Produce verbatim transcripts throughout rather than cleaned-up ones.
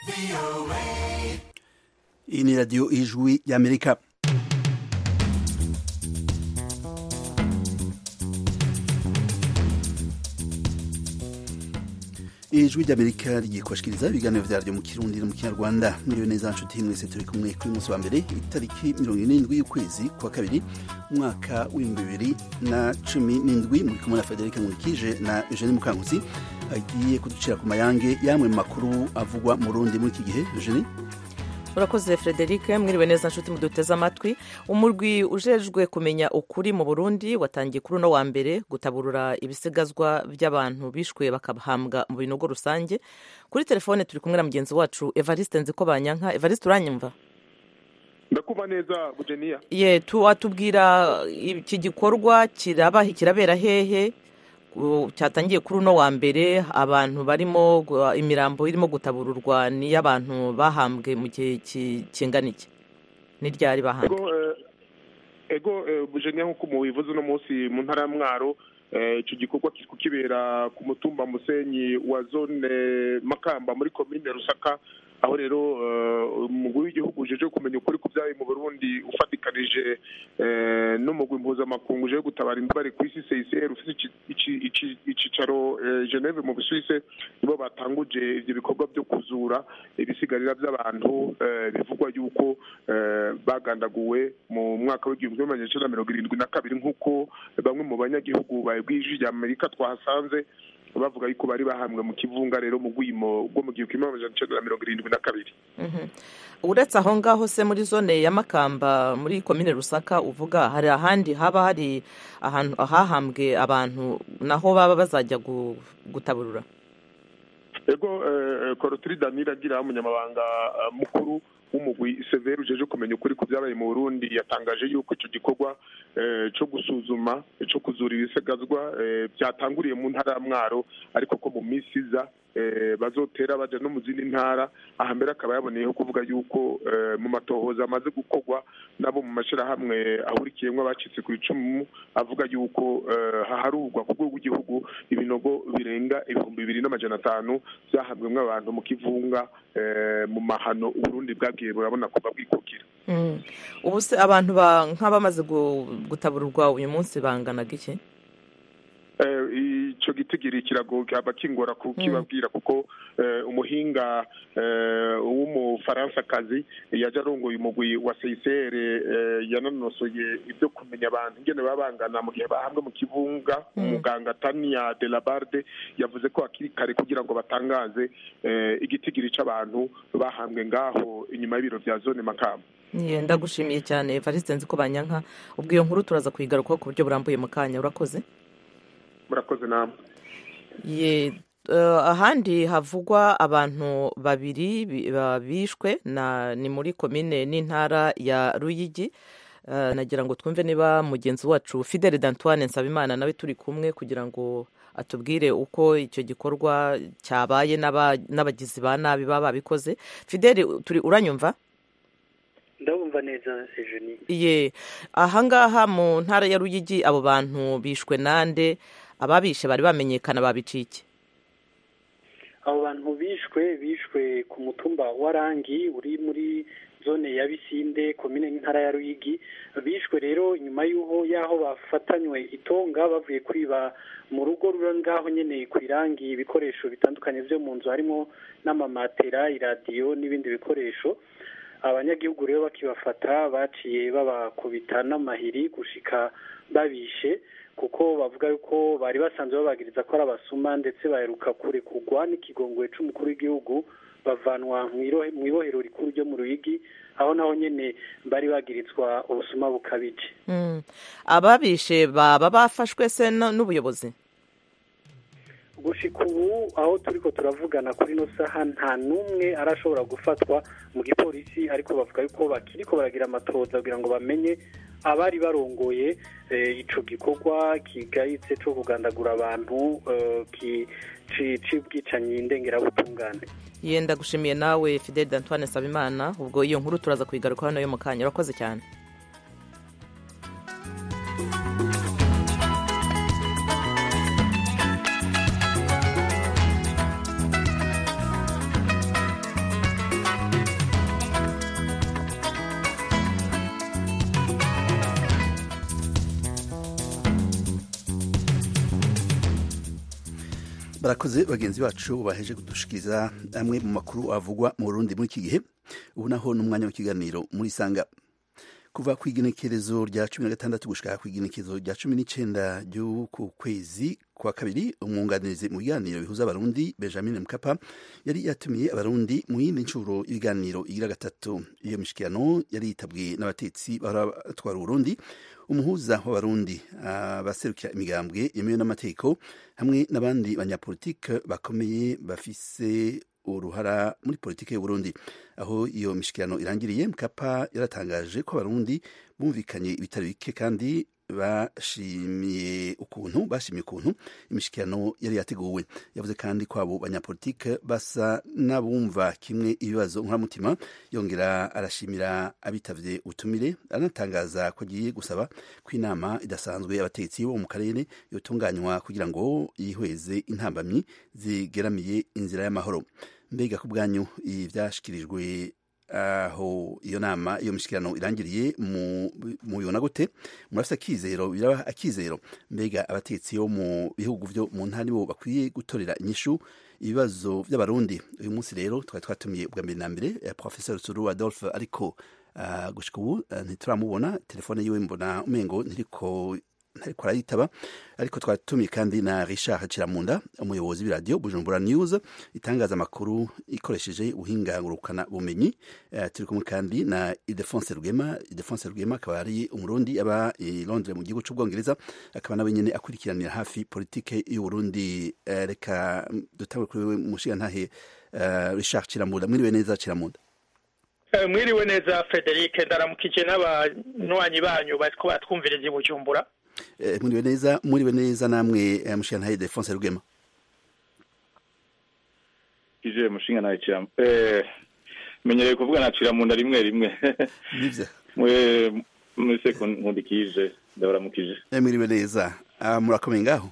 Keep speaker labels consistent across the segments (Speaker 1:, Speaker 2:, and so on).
Speaker 1: Iyi ni radiyo ijwi y'Amerika. Ijwi ry'Amerika rigiye kubashikiriza ibiganiro vyaryo mu Kirundi no mu Kinyarwanda. Mwiriwe neza nshuti mwese, turi kumwe kuri munsi wa mbere itariki mirongo irindwi y'ukwezi kwa kabiri umwaka w'ibihumbi bibiri na cumi n'indwi. Muri kumwe na Federica Nkurikije na Eugenie Mukankusi agiye kuducira ku mayange yamwe mu makuru avugwa mu Burundi muri iki gihe. Eugenie,
Speaker 2: urakoze Frederic. Mwiriwe neza nshuti muduteze amatwi. Umurwi ujejwe kumenya ukuri mu Burundi watangiye kuri uno wa mbere gutaburura ibisigazwa by'abantu bishwe bakahambwa mu binogo rusange. Kuri telefone turi kumwe na mugenzi wacu Evariste Nzikobanyanka. Evariste, uranyumva?
Speaker 3: Ndakuba neza Bujenia.
Speaker 2: Ye, tuwatubwira iki gikorwa kiraba kirabera hehe? Cyatangiye kuri uno wa mbere, abantu barimo imirambo irimo gutabururwa ni y'abantu bahambwe mu gihe kingana iki? Ni ryari bahambwe?
Speaker 3: Ego Bujenia, nkuko mubivuze uno munsi mu ntara ya Mwaro, ico gikorwa kiriko kibera ku mutumba Musenyi wa zone Makamba muri commune Rusaka, aho rero umugwi w'igihugu ujeje kumenya ukuri ku byabaye mu Burundi ufatikanije n'umugwi mpuzamakungu uje gutabara imbabare ku isi C I C R ufite icicaro Geneve mu Busuwise, nibo batanguje ivyo bikorwa byo kuzura ibisigarira by'abantu bivugwa yuko bagandaguwe mu mwaka w'igihumbi kimwe magana cyenda mirongo irindwi na kabiri, nk'uko bamwe mu banyagihugu bw'ijwi ry'Amerika twahasanze bavuga yuko bari bahambwe mu kivunga rero mu gwimo bwo mu gihumbi kimwe magana cyenda mirongo irindwi na kabiri.
Speaker 2: Uretse aho ngaho se muri zone ya Makamba muri komine Rusaka uvuga, hari ahandi haba hari ahantu ahahambwe abantu naho baba bazajya gutaburura?
Speaker 3: Ego Korotiri Danira agira umunyamabanga mukuru w'umugwi Severe ujeje kumenya ukuri ku byabaye mu Burundi yatangaje yuko icyo gikorwa cyo gusuzuma cyo kuzura ibisigazwa byatanguriye mu ntara ya Mwaro, ariko ko mu minsi iza bazotera baje no mu zindi ntara. Aha mbere akaba yaboneyeho kuvuga yuko mu matohoza amaze gukorwa nabo mu mashirahamwe ahurikiyemwo abacitse ku icumu, avuga yuko haharurwa ku rwego rw'igihugu ibinogo birenga ibihumbi bibiri n'amajana atanu byahambwemwo abantu mu kivunga mu mahano Uburundi bwagiye burabona kuva bwikukira.
Speaker 2: Ubu se abantu nk'abamaze gutabururwa uyu munsi banganaga iki?
Speaker 3: Ico gitigiri kirago kaba kingora kukibabwira kuko umuhinga w'umufaransa kazi yaje arongoye umugwi wa C I C R yananosoye ibyo kumenya abantu ingene babangana mu gihe bahambwe mu kivunga. Umuganga Tania de la Barde yavuze ko akiri kare kugira ngo batangaze igitigiri c'abantu bahambwe ngaho inyuma y'ibiro vya zone Makamba.
Speaker 2: Ye, ndagushimiye cyane Evariste Nzikobanyanka. Ubwo iyo nkuru turaza kuyigaruka ku buryo burambuye mu kanya. Urakoze.
Speaker 3: Murakoze namwe.
Speaker 2: Ye, uh, ahandi havugwa abantu babiri bishwe na ni muri komine n'intara ya Ruyigi. Uh, nagira ngo twumve niba mugenzi wacu Fidele d'Antoine Nsabimana nawe turi kumwe kugira ngo atubwire uko icyo gikorwa cyabaye n'abagizi ba nabi baba bikoze. Fidele, turi uranyumva?
Speaker 4: Ndabumva neza Eugenie.
Speaker 2: Ye, ahangaha mu ntara ya Ruyigi abo bantu bishwe nande? Ababishe bari bamenyekana babicike?
Speaker 4: Abo bantu bishwe bishwe ku mutumba wa Rangi uri muri zone ya Bisinde komine n'intara ya Ruyigi. Bishwe rero nyuma y'uho yaho bafatanywe itonga bavuye kwiba mu rugo ruri ngaho nyene ku Irangi ibikoresho bitandukanye byo mu nzu, harimo n'amamatera, iradiyo n'ibindi bikoresho. Abanyagihugu rero bakibafata baciye babakubita n'amahiri gushika babishe, kuko bavuga yuko bari basanzwe babagiriza ko ari abasuma, ndetse baheruka kure kugwa n'ikigongwe c'umukuru w'igihugu bavanwa mu ibohero rikuru ryo mu Ruyigi, aho naho nyene bari bagirizwa ubusuma bukabije.
Speaker 2: Mm. Ababishe baba bafashwe se n'ubuyobozi?
Speaker 4: Gushika ubu aho turiko turavugana kuri no saha nta numwe arashobora gufatwa mu gipolisi, ariko bavuga yuko bakiriko baragira amatohoza kugira ngo bamenye abari barongoye ico gikorwa kigayitse cyo kugandagura abantu c'ubwicanyi ndengerabutungane.
Speaker 2: Yenda gushimiye nawe Fidele d'Antoine Nsabimana. Ubwo iyo nkuru turaza kuyigaruka hano yo mu kanya. Urakoze cyane.
Speaker 1: barakoze bagenzi bacu baheje kudushikiriza amwe mu makuru avugwa mu Burundi muri iki gihe. Ubu naho n'umwanya w'ikiganiro muri Sanga. Kuva ku igenekerezo rya cumi na gatandatu gushika ku igenekerezo rya cumi n'icenda ry'uku kwezi kwa kabiri, umwunganizi mu biganiro bihuza abarundi Benjamin Mkapa yari yatumiye abarundi mu yindi ncuro ibiganiro igira gatatu. Iyo mishikirano yari yitabwe n'abatetsi baratwara Urundi, umuhuza w'abarundi, abaserukira imigambwe yemewe n'amategeko hamwe n'abandi banyapolitike bakomeye bafise uruhara muri politike y'u Burundi. Aho iyo mishikirano irangiriye, Mkapa yaratangaje ko abarundi bumvikanye ibitari bike kandi bashimiye ukuntu bashimiye ukuntu imishikirano yari yateguwe. Yavuze kandi ko abo banyapolitike basa n'abumva kimwe ibibazo nk'umutima, yongera arashimira abitavye utumire, anatangaza ko agiye gusaba ko inama idasanzwe y'abatetsi bo mu karere yotunganywa kugira ngo yihweze intambamyi zigeramiye inzira y'amahoro. Mbega ku bwanyu ivyashikirijwe aho iyo nama iyo mishikirano irangiriye mu mubibona gute? Murafise akizero, biraba akizero? Mbega abatetsi yo mu bihugu vyo mu ntara bo bakwiye gutorera inyishu ibibazo vy'abarundi? Uyu munsi rero twari twatumiye ubwa mbere na mbere Professeur Suru Adolphe, ariko uh, gushika ubu uh, ntituramubona, telefone yiwe mbona umengo ntiriko ntariko arayitaba, ariko twatumiye kandi na Richard Ciramunda, umuyobozi w'iradio Bujumbura News itangaza amakuru ikoresheje ubuhinga ngurukana bumenyi. Uh, turi kumwe kandi na Ildefonse Rugema. Ildefonse Rugema akaba ari umurundi aba i Londres mu gihugu c'Ubwongereza, akaba nawe nyene akurikiranira hafi politike y'u Burundi. Uh, reka dutangure kuri wewe mushiga ntahe uh, Richard Ciramunda. Mwiriwe neza Ciramunda?
Speaker 5: Mwiriwe neza Frederic, ndaramukije n'abanywanyi banyu bariko batwumviriza i Bujumbura.
Speaker 1: Eh, mwiriwe neza, mwiriwe neza namwe eh, mushinga ntahe Ildefonse Rugema.
Speaker 6: Ije mushinga ntahe Ciramunda. Eh, menyereye kuvuga na Ciramunda rimwe rimwe.
Speaker 1: Nivyo.
Speaker 6: Mwe mwese nkundikije, ndabaramukije.
Speaker 1: Eh, mwiriwe neza. Ah, murakomeye ngaho?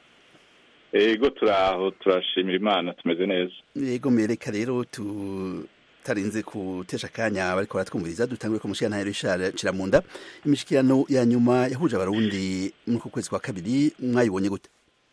Speaker 6: Ego turaho, turashimira Imana, tumeze neza.
Speaker 1: Yego mereka rero tu tarinze kutesha kanya bariko baratwumviriza, dutangure ko mushinga ntahe Richard Ciramunda. Imishikirano ya nyuma yahuje abarundi muri ku kwezi kwa kabiri mwayibonye gute?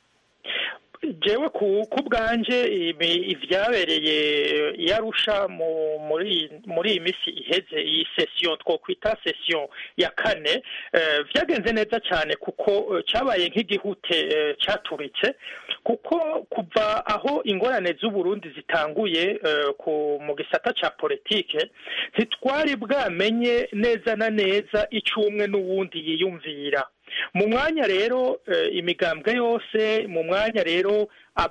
Speaker 5: Jewe ku bwanje ivyabereye yarusha muri muri iyi misi iheze, iyi session twokwita session ya kane, vyagenze neza cyane kuko cabaye nk'igihute caturitse, kuko kuva aho ingorane z'u Burundi zitanguye ku mu gisata ca politike ntitwari bwamenye neza na neza icumwe n'uwundi yiyumvira. Mu mwanya rero imigambwe yose, mu mwanya rero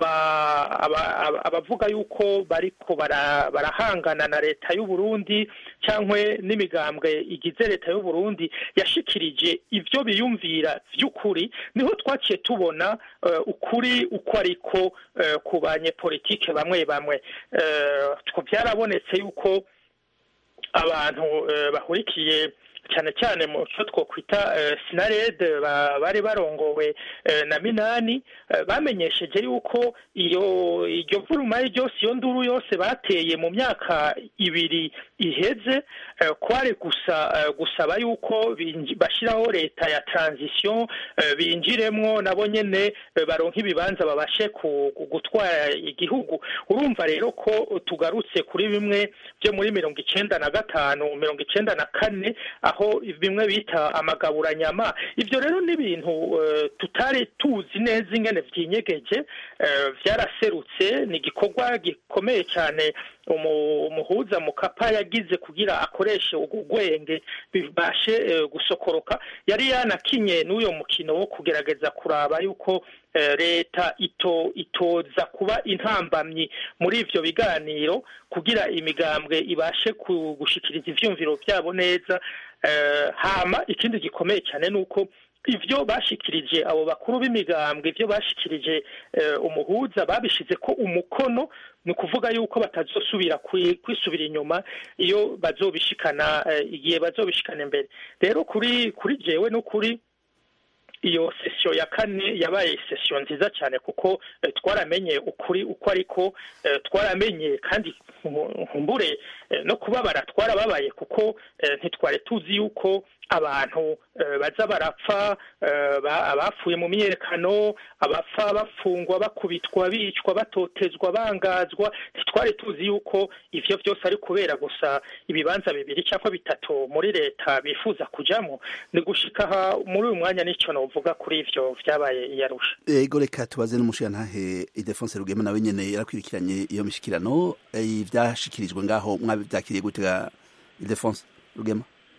Speaker 5: abavuga yuko bariko barahangana na leta y'u Burundi cankwe n'imigambwe igize leta y'u Burundi yashikirije ivyo biyumvira vy'ukuri, niho twaciye tubona ukuri uko ariko ku banyepolitike bamwe bamwe. Byarabonetse yuko abantu bahurikiye cyane cyane mu cyo twokwita Sinarede bari barongowe na Minani, bamenyesheje yuko iyo iryo vuruma yose, iyo nduru yose bateye mu myaka ibiri iheze, kwari gusa gusaba yuko bashiraho leta ya transition, binjiremwo nabo nyene baronka ibibanza babashe gutwara igihugu. Urumva rero ko tugarutse kuri bimwe byo muri mirongo icenda na gatanu mirongo icenda na kane, aho bimwe bita amagaburanyama. Ivyo rero ni ibintu uh, tutari tuzi neza ingene vyinyegeje, uh, vyaraserutse. Ni igikorwa gikomeye cyane umuhuza Mukapa yagize kugira akoreshe ugwenge bibashe uh, gusokoroka. Yari yanakinye n'uyo mukino wo kugerageza kuraba yuko uh, leta ito itoza kuba intambamyi muri ivyo biganiro kugira imigambwe ibashe gushikiriza ivyumviro vyabo neza. Uh, hama ikindi gikomeye cyane nuko ivyo bashikirije abo bakuru b'imigambwe, ivyo bashikirije uh, umuhuza babishize ko umukono, ni kuvuga yuko batazosubira kwisubira inyuma iyo bazobishikana uh, igihe bazobishikana imbere. Rero kuri kuri jewe no kuri iyo session ya kane yabaye session nziza cyane kuko eh, twaramenye ukuri uko ariko eh, twaramenye kandi nkumbure eh, no kubabara twarababaye kuko eh, ntitware tuzi yuko abantu baza barapfa abapfuye mu myiyerekano abapfa bafungwa bakubitwa bicwa batotezwa bangazwa ntitwari tuzi yuko ivyo byose ari kubera gusa ibibanza bibiri cyangwa bitatu muri leta bifuza kujamo ni gushika muri uyu mwanya nico novuga kuri ivyo vyabaye iyarusha.
Speaker 1: Ego reka tubaze n'umushirantahe Ildefonse Rugema nawe nyene yarakwirikiranye iyo mishikirano ivyashikirijwe ngaho mwabyakiriye gutega Ildefonse Rugema.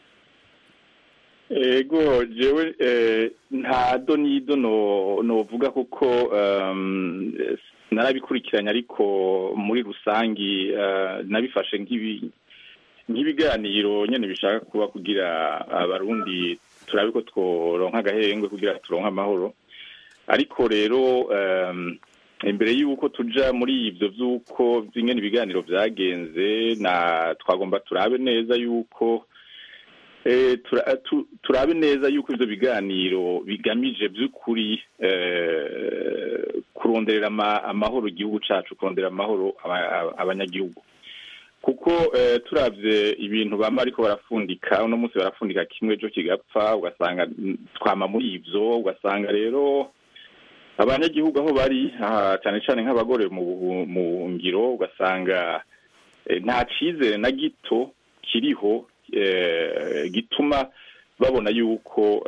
Speaker 6: Ego jewe nta donido no novuga kuko narabikurikiranye ariko muri rusangi nabifashe nk'ibi nk'ibiganiro nyene bishaka kuba kugira abarundi turabe ko tworonka agahengwe kugira turonka amahoro ariko rero imbere y'uko tuja muri ivyo vy'uko vy'ingene ibiganiro vyagenze na twagomba turabe neza y'uko Eh, tura, tu, turabe neza yuko ivyo biganiro bigamije by'ukuri eh, kuronderera ama, amahoro igihugu cacu kurondera amahoro abanyagihugu kuko eh, turavye ibintu bama ariko barafundika uno munsi barafundika kimwe cyo kigapfa ugasanga twama muri ivyo ugasanga rero abanyagihugu aho bari cyane cyane nk'abagore mu mu ngiro ugasanga eh, nta cizere na gito kiriho gituma babona yuko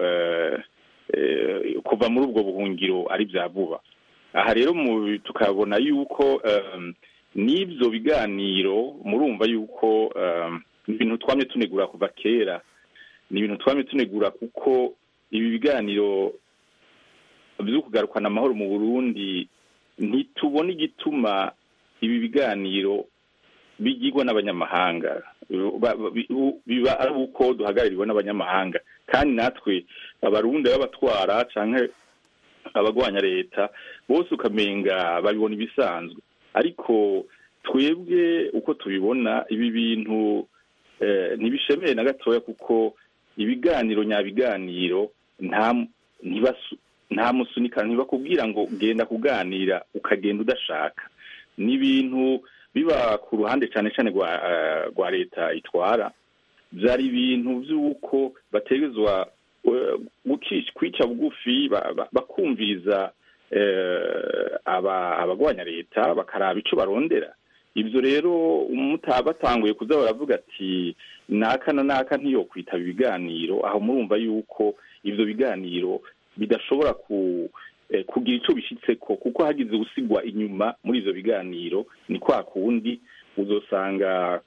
Speaker 6: kuva muri ubwo buhungiro ari bya vuba aha rero tukabona yuko n'ibyo biganiro murumva yuko ibintu twamye tunegura kuva kera ni ibintu twamye tunegura kuko ibi biganiro byo kugarukana amahoro mu Burundi ntitubona igituma ibi biganiro bigirwa n'abanyamahanga biba ari uko duhagarariwe n'abanyamahanga kandi natwe abarundi b'abatwara canke abagwanya leta bose ukamenga babibona ibisanzwe ariko twebwe uko tubibona ibi bintu eh, ntibishemeye na gatoya kuko ibiganiro nyabiganiro nta ntibasu nta musunika ntibakubwira ngo genda kuganira ukagenda udashaka ni ibintu biba ku ruhande cyane cyane rwa rwa leta itwara byari ibintu by'uko bategezwa kwica bugufi bakumviriza abagwanya leta bakaraba ico barondera ibyo rero umutabatanguye kuza baravuga ati naka na naka ntiyo kwitaba ibiganiro aho murumva yuko ivyo biganiro bidashobora ku kugira ico bishitseko kuko hagize usigwa inyuma muri ivyo biganiro ni kwa kundi uzosanga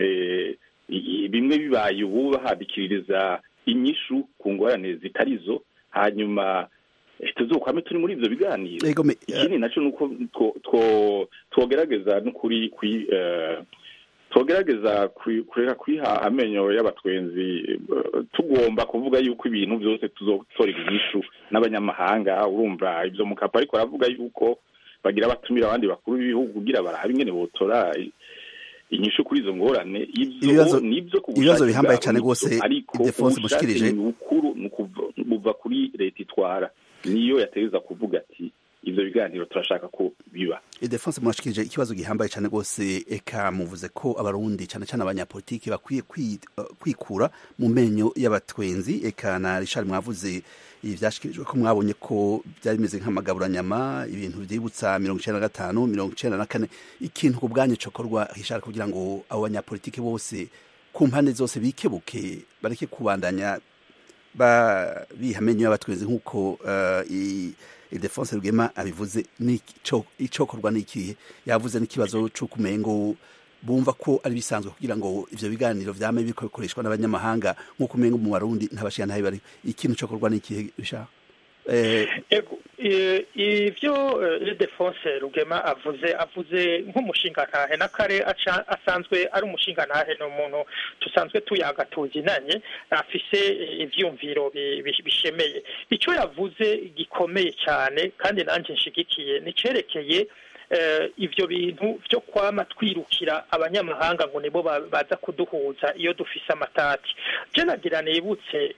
Speaker 6: bimwe bibaye ubu bahadikiririza inyishu ku ngorane zitarizo hanyuma tuzokwame turi muri ivyo biganiro ikindi naco nuko twogerageza n'ukuri kwi twogerageza kureka kwiha amenyo y'abatwenzi tugomba kuvuga yuko ibintu byose tuzotorera inyishu n'abanyamahanga urumva ivyo mukapa ariko aravuga yuko bagira batumira abandi bakuru b'ibihugu kugira barabe ingene botora inyishu kuri izo ngorane ivyo nivyo
Speaker 1: ibibazo bihambaye cyane gose Ildefonse mushikirije
Speaker 6: ukuru nukuva kuri leta itwara niyo yategeza kuvuga ati ivyo biganiro turashaka ko biba.
Speaker 1: Ildefonse mwashikirije ikibazo gihambaye cyane gose eka muvuze ko abarundi cyane cyane abanyapolitiki bakwiye kwikura mu menyo y'abatwenzi eka na Richard mwavuze ivyashikirijwe ko mwabonye ko byari bimeze nk'amagaburanyama ibintu byibutsa mirongo icenda na gatanu mirongo icenda na kane ikintu ku bwanyu cokorwa Richard kugira ngo abo banyapolitiki bose ku mpande zose bikebuke bareke kubandanya ba bihamenyo y'abatwenzi nk'uko uh, Ildefonse Rugema abivuze nico icokorwa n'ikihe yavuze n'ikibazo cyo kumengo bumva ko ari bisanzwe kugira ngo ivyo biganiro vyame bikoreshwa n'abanyamahanga nk'uko umengo mu Barundi ntabashira ntabe bari ikintu cokorwa n'ikihe bisha
Speaker 5: eh ivyo Ildefonse Rugema avuze avuze nk'umushinga ntahe nakare asanzwe ari umushinga ntahe no muntu tusanzwe tuyagatuzinanye afise ivyumviro bishemeye ico yavuze gikomeye cyane kandi nanje nshigikiye nicerekeye ivyo bintu byo kwama twirukira abanyamahanga ngo nibo baza kuduhuza iyo dufise amatati je nagira nibutse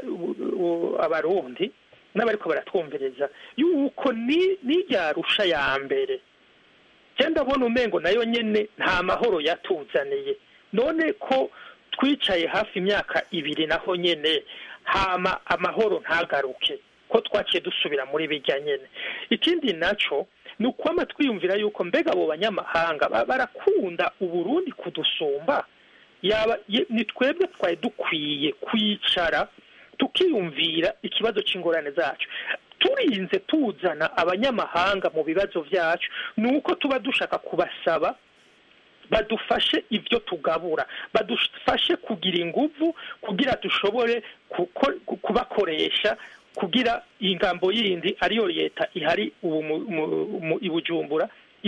Speaker 5: abarundi n'abariko baratwumvereza yuko ni n'iryarusha ya mbere cyenda bona umengo nayo nyene nta mahoro yatuzaniye none ko twicaye hafi imyaka ibiri naho nyene hama amahoro ntagaruke ko twaciye dusubira muri bijya nyene. Ikindi naco ni ukwama twiyumvira yuko mbega abo banyamahanga barakunda Uburundi kudusumba, yaba ni twebwe twari dukwiye kwicara tukiyumvira ikibazo c'ingorane zacu. Turinze tuzana abanyamahanga mu bibazo vyacu, nuko tuba dushaka kubasaba badufashe ivyo tugabura, badufashe kugira inguvu kugira dushobore kubakoresha kugira ingambo yindi ariyo leta ihari ubu ibujumbura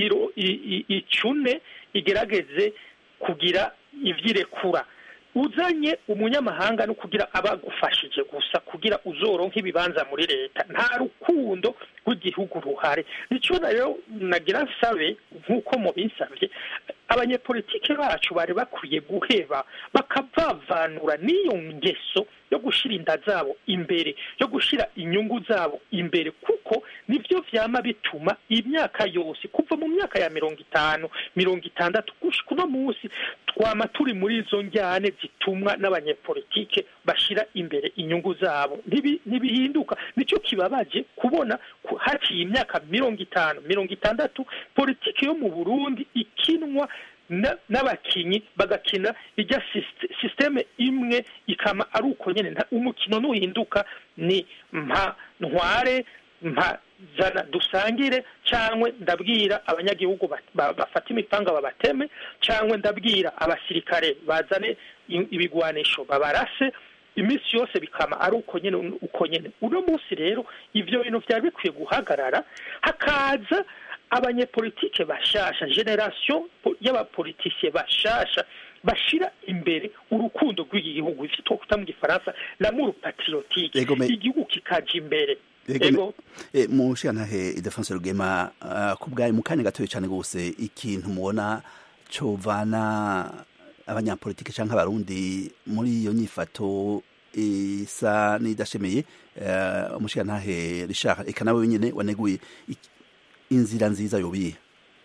Speaker 5: icune igerageze kugira ivyirekura. Uzanye umunyamahanga no kugira abagufashije gusa kugira uzoronka ibibanza muri leta, nta rukundo rw'igihugu ruhare. Nico rero nagira nsabe nkuko mu binsavye abanyepolitike bacu bari bakwiye guheba bakabavanura n'iyo ngeso yo gushira inda zabo imbere, yo gushira inyungu zabo imbere, kuko nivyo vyama bituma imyaka yose kuva mu myaka ya mirongo itanu mirongo itandatu gushika uno munsi twama turi muri izo njyane zitumwa n'abanyepolitike bashira imbere inyungu zabo. Ntibihinduka. Nico kibabaje kubona haciye imyaka mirongo itanu mirongo itandatu politike yo mu Burundi ikinwa n'abakinyi bagakina ijya systeme imwe ikama ari uko nyene. Umukino nuhinduka ni mpa ntware mpa zana dusangire, cyangwe ndabwira abanyagihugu bafata imipanga babateme, cyangwe ndabwira abasirikare bazane ibigwanisho babarase. Imisi yose bikama ari uko nyene uko nyene. Uno munsi rero ivyo bintu vyari bikwiye guhagarara, hakaza abanyepolitike bashasha, generation y'abapoliticiens bashasha bashira imbere urukundo rw'igihugu, ivyo twokuta mu Gifaransa l'amour patriotique, igihugu kikaja imbere.
Speaker 1: Ego eh mu shantahe Ildefonse Rugema, uh, kubgaye mu kanya gatoye cyane gose ikintu mubona covana abanyapolitike canke abarundi muri iyo nyifato isa nidashemeye, uh, umushantahe Richard eka nawe nyene waneguye inzira nziza yobiye.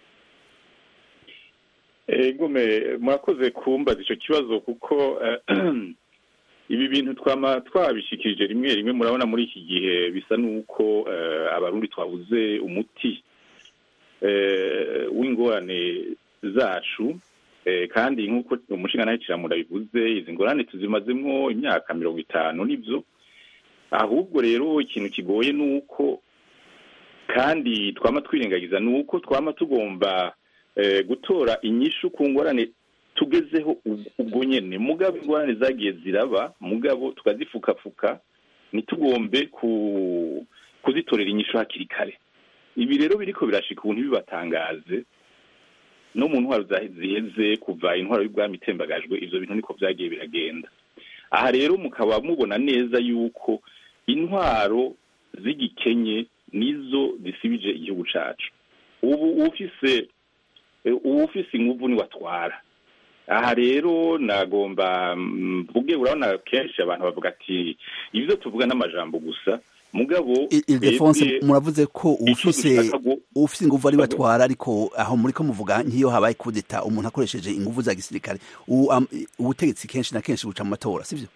Speaker 6: Ego me mwakoze kumbaza ico kibazo kuko uh, ibi bintu twama twabishikirije rimwe rimwe murabona muri iki gihe bisa nuko uh, abarundi twabuze umuti uh, w'ingorane zacu, uh, kandi nkuko umushinga nawe Ciramunda bivuze izi ngorane tuzimazemwo imyaka mirongo itanu nivyo. Ahubwo rero ikintu kigoye nuko kandi twama twirengagiza nuko twama tugomba uh, gutora inyishu ku ngorane tugezeho ubwo nyene. Mugabo ingorane zagiye ziraba, mugabo tukazifukafuka, nitugombe ku kuzitorera inyishu hakiri kare. Ibi rero biriko birashika ubuntu bibatangaze no mu ntwaro ziheze kuva intwaro y'ubwami itembagajwe, ivyo bintu niko vyagiye biragenda. Aha rero mukaba mubona neza yuko intwaro z'igikenye nizo zisibije igihugu cacu. Ubu ufise ubu ufise inguvu ni watwara. Aha rero nagomba mvuge, urabona kenshi abantu bavuga ati ivyo tuvuga n'amajambo gusa, mugabo
Speaker 1: Ildefonse muravuze ko ufise ufise inguvu ari batwara, ariko aho muri ko muvuga nkiyo habaye kudeta umuntu akoresheje inguvu za gisirikare ubutegetsi kenshi na kenshi buca mu matora, sivyo?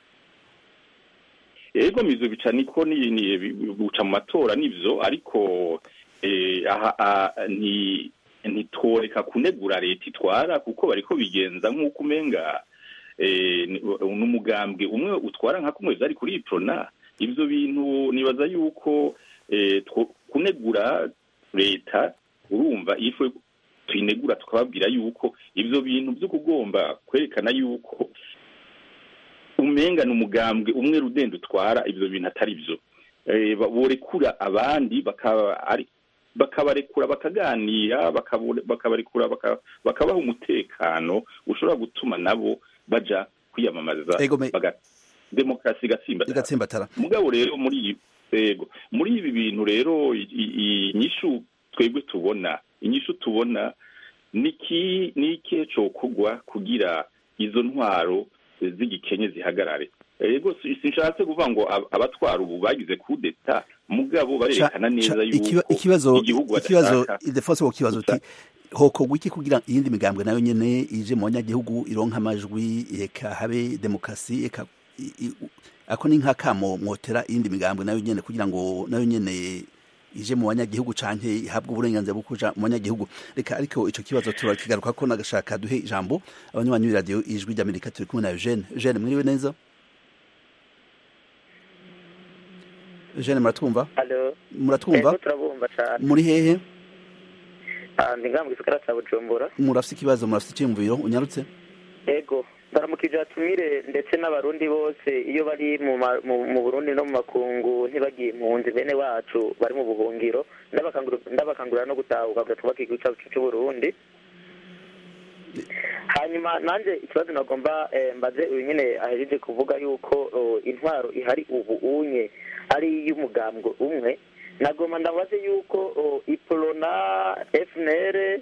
Speaker 6: Ego mizo bica niko ni buca mu matora nivyo, ariko eh aha ni ntitoreka kunegura leta itwara kuko bariko bigenza nk'uko umenga eh n'umugambwe umwe utwara nka kumwe vyari kuri Prona. Ivyo bintu nibaza yuko eh kunegura leta, urumva ifwe twinegura tukababwira yuko ivyo bintu byo kugomba kwerekana yuko umenga n'umugambwe umwe rudende utwara, ivyo bintu atari byo. Eh borekura abandi bakaba ari bakabarekura bakaganira, bakabarekura bakabaha umutekano ushobora gutuma nabo baja kwiyamamaza, baga demokrasi gatsimbatara. Mugabo rero muri yego muri ibi bintu rero inyishu twebwe tubona inyishu tubona niki niki cyo kugwa kugira izo ntwaro z'igikenye zihagarare. Ego sinshatse kuvuga ngo abatwara ubu bagize kudeta, mugabo barerekana neza yuko
Speaker 1: ikibazo ikibazo Ildefonse wo kibazo uti hoko gwiki kugira iyindi migambwe nayo nyene ije mu banyagihugu ironka amajwi eka habe demokrasi eka ako ni nk'akamo mwotera iyindi migambwe nayo nyene kugira ngo nayo nyene ije mu banyagihugu canke ihabwe uburenganzira bwo kuja mu banyagihugu. Reka ariko ico kibazo turakigaruka ko nagashaka duhe ijambo abanywanyi b'iradiyo ijwi ry'Amerika. Turi kumwe na Eugene. Eugene, mwiriwe neza? Eugene, muratwumva?
Speaker 7: Allo.
Speaker 1: Muratwumva?
Speaker 7: Turabumva cyane.
Speaker 1: Muri hehe?
Speaker 7: Ah, ndingambwe gisagara ca Bujumbura.
Speaker 1: Murafise ikibazo, murafise iciyumviro, unyarutse?
Speaker 7: Ego. Baramukije atumire ndetse n'abarundi bose iyo bari mu mu Burundi no mu makungu ntibagiye impunzi bene wacu bari mu buhungiro ndabakangurira no gutahuka gatubaka igihugu cyacu cy'u Burundi. Hanyuma nanje ikibazo nagomba mbaze uyu nyene ahejeje kuvuga yuko intwaro ihari ubu unye ari y'umugambwe umwe, nagomba ndabaze yuko iprona F N L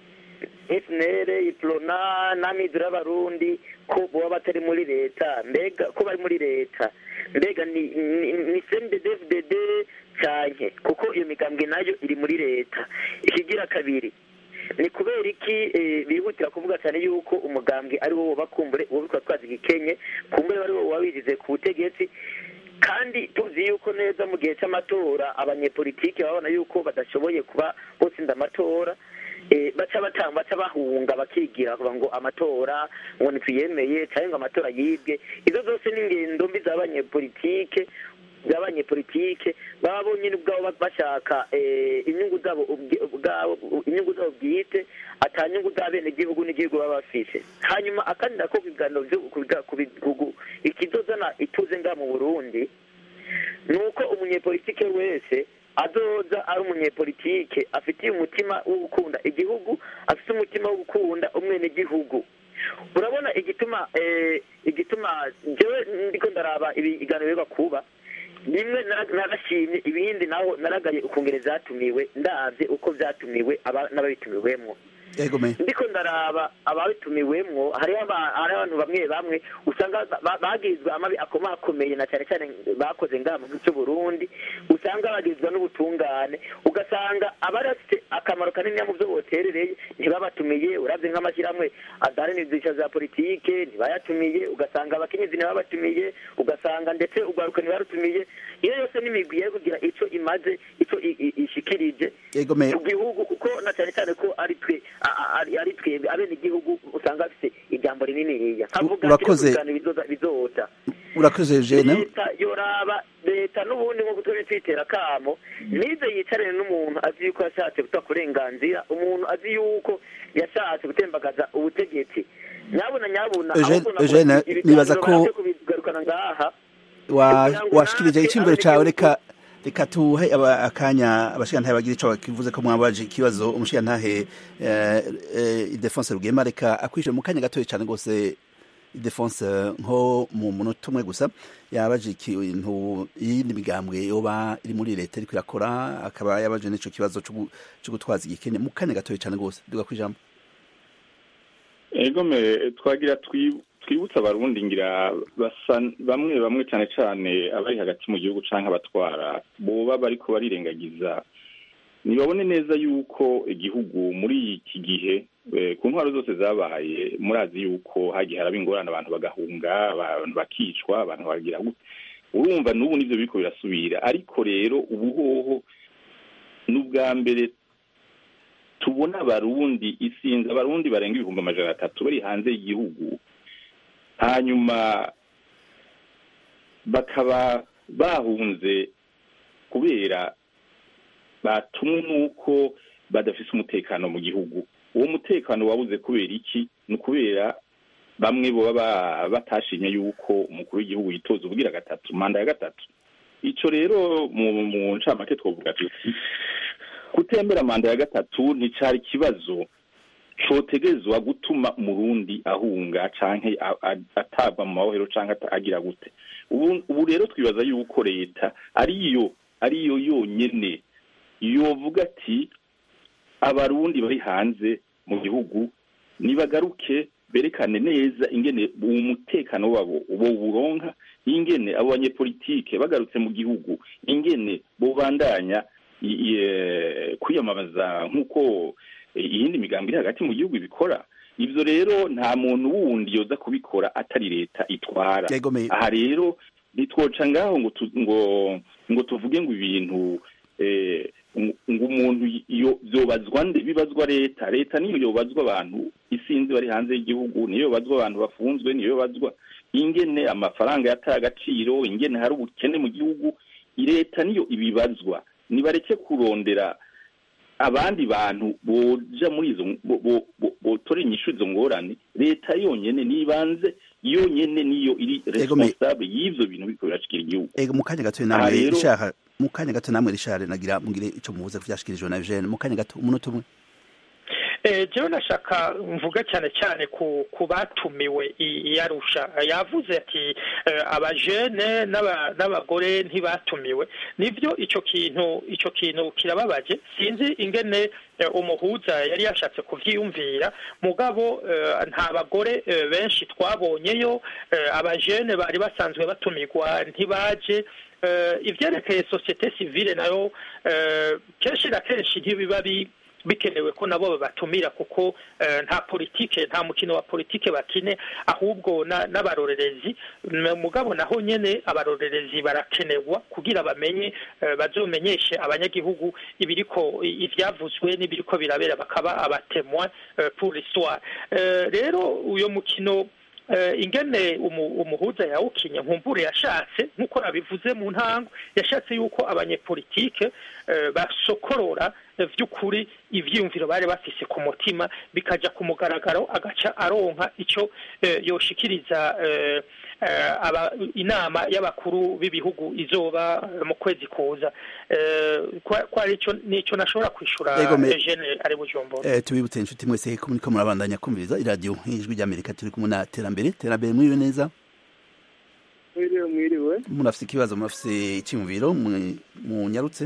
Speaker 7: F N L iprona n'amizira y'abarundi ko boba batari muri leta, mbega ko bari muri leta mbega ni ni C N D D F D D canke kuko iyo migambwe nayo iri muri leta. Ikigira kabiri ni kubera iki bihutira kuvuga cyane yuko umugambwe ari wo bakumbure wo bikwa twazi gikenye kumbure bari wo wabigize ku butegetsi, kandi tuzi yuko neza mu gihe cy'amatora abanyepolitike babona yuko badashoboye kuba botsinda amatora, baca batanga baca bahunga bakigira ngo amatora ngo ntituyemeye cyangwa ngo amatora yibwe. Izo zose ni ingendo mbi z'abanyepolitike z'abanyepolitike baba bonyine ubwabo bashaka inyungu zabo ubwabo inyungu zabo bwite atanyungu z'abene gihugu n'igihugu baba bafise. Hanyuma akandi nako ibiganiro byo ikizozana ituze nga mu Burundi nuko umunyepolitike wese azoza ari umunyepolitike afitiye umutima wo gukunda igihugu, afite umutima wo gukunda umwene gihugu. Urabona igituma eh, igituma jewe ndiko ndaraba ibiganiro biba kuba nimwe narashimye ibindi naho naragaye ukongereza atumiwe ndavye uko vyatumiwe n'ababitumiwemwo. Ndiko ndaraba ababitumiwemwo hari abantu bamwe bamwe usanga bagizwe amabi akomakomeye na cyane cyane bakoze ngama mu cyo Burundi, usanga bagizwe n'ubutungane, ugasanga abarafite akamaro kanini mu byo boterereye ntibabatumiye. Uravye nk'amashyirahamwe adaranizisha za politike ntibayatumiye, ugasanga abakenyezi ntibabatumiye, ugasanga ndetse ugaruka ntibarutumiye. Iyo yose n'imigwi yo kugira ico imaze ico ishikirije ku gihugu, kuko na cyane cyane ko ari twe ari twebwe abene igihugu usanga afite ijambo rinini riya kavuga bizoza bizota.
Speaker 1: Urakoze Jene.
Speaker 7: Leta yoraba leta n'ubundi nko gutwe twitera kamo nize yicarene n'umuntu azi yuko yashatse gutakurenganzira, umuntu azi yuko yashatse gutembagaza ubutegetsi. Nyabuna nyabuna
Speaker 1: Jene, nibaza ko
Speaker 7: kubigarukana ngaha
Speaker 1: washikirije icyumviro cyawe. Reka reka tuhe akanya abashikantahe bagira ico bakivuze ko mwabaje ikibazo umushikantahe Ildefonse Rugema. Reka akwishyure mu kanya gatoya cyane rwose. Ildefonse nko mu munota umwe gusa yabaje ikintu yindi migambwe yoba iri muri leta ariko irakora, akaba yabaje n'ico kibazo cyo gutwaza igikene mu kanya gatoya cyane rwose. Duga kwijambo.
Speaker 6: Ego me twagira twi twibutsa abarundi ngira basa bamwe bamwe cyane cyane abari hagati mu gihugu canke abatwara boba bariko barirengagiza nibabone neza yuko igihugu muri iki gihe ku ntwaro zose zabaye murazi yuko hagiye haraba ingorane, abantu bagahunga, abantu bakicwa, abantu bagira gute. Urumva n'ubu nivyo biriko birasubira, ariko rero ubuhoho n'ubwa mbere tubona abarundi isinzi abarundi barenga ibihumbi amajana atatu bari hanze y'igihugu, hanyuma bakaba bahunze kubera batumwe nuko badafise umutekano mu gihugu. Uwo mutekano wabuze kubera iki? Ni kubera bamwe boba batashimye yuko umukuru w'igihugu yitoza ubugira gatatu, manda ya gatatu. Ico rero mu ncamake twovuga tuti kutembera manda ya gatatu ni cari kibazo cotegezwa gutuma umurundi ahunga canke atabwa mu mabohero canke agira gute. Ubu ubu rero twibaza yuko leta ariyo ariyo yonyene yovuga ati abarundi bari hanze mu gihugu nibagaruke berekane neza ingene umutekano wabo ubo buronka, ingene abo banyepolitike bagarutse mu gihugu ingene bobandanya kwiyamamaza nk'uko iyindi migambi iri hagati mu gihugu ibikora. ivyo rero nta muntu wundi yoza kubikora atari leta itwara. Aha rero nitwoca ngaho ngo ngo ngo tuvuge ngo ibintu eh ngo umuntu iyo vyobazwa nde bibazwa leta leta niyo yobazwa abantu isinzi bari hanze y'igihugu niyo yobazwa abantu bafunzwe niyo yobazwa ingene amafaranga yataye agaciro ingene hari ubukene mu gihugu leta niyo ibibazwa nibareke kurondera abandi bantu boja muri izo botore inyishu izo ngorane leta yonyene nibanze yonyene niyo iri responsable y'ivyo bintu biko birashikira igihugu.
Speaker 1: Ego mukanya gato namwe Richard mukanya gato namwe Richard nagira mugire ico muvuze kuvyashikirijwe na Eugene mukanya gato umunota umwe.
Speaker 5: Eh jewe nashaka mvuga cyane cyane ku kubatumiwe iyarusha yavuze ati abajene n'abagore ntibatumiwe nivyo ico kintu ico kintu kirababaje sinzi ingene umuhuza yari yashatse kuvyiyumvira mugabo nta bagore benshi twabonyeyo abajene bari basanzwe batumirwa ntibaje ivyerekeye societe civile nayo kenshi na kenshi ntibiba bikenewe ko nabo batumira kuko nta politike nta mukino wa politike bakine ahubwo n'abarorerezi mugabo naho nyene abarorerezi barakenerwa kugira bamenye bazomenyeshe abanyagihugu ibiriko ivyavuzwe n'ibiriko birabera bakaba abatemwa pour l'histoire. Rero uyo mukino ingene umuhuza yawukinye nkumbure yashatse nkuko nabivuze mu ntango yashatse yuko abanyepolitike basokorora vy'ukuri ivyiyumviro bari bafise ku mutima bikaja ku mugaragaro agaca aronka ico yoshikiriza aba inama y'abakuru b'ibihugu izoba mu kwezi kuza kwa ico nico nashobora kwishura Eugene ari Bujumbura.
Speaker 1: Eh tubibutse inshuti mwese ko muri ko murabandanya kumviriza iradio ijwi ry'Amerika turi kumwe na terambere terambere mwiwe neza
Speaker 8: mwiriwe mwiriwe
Speaker 1: murafise ikibazo murafise icyumviro mu nyarutse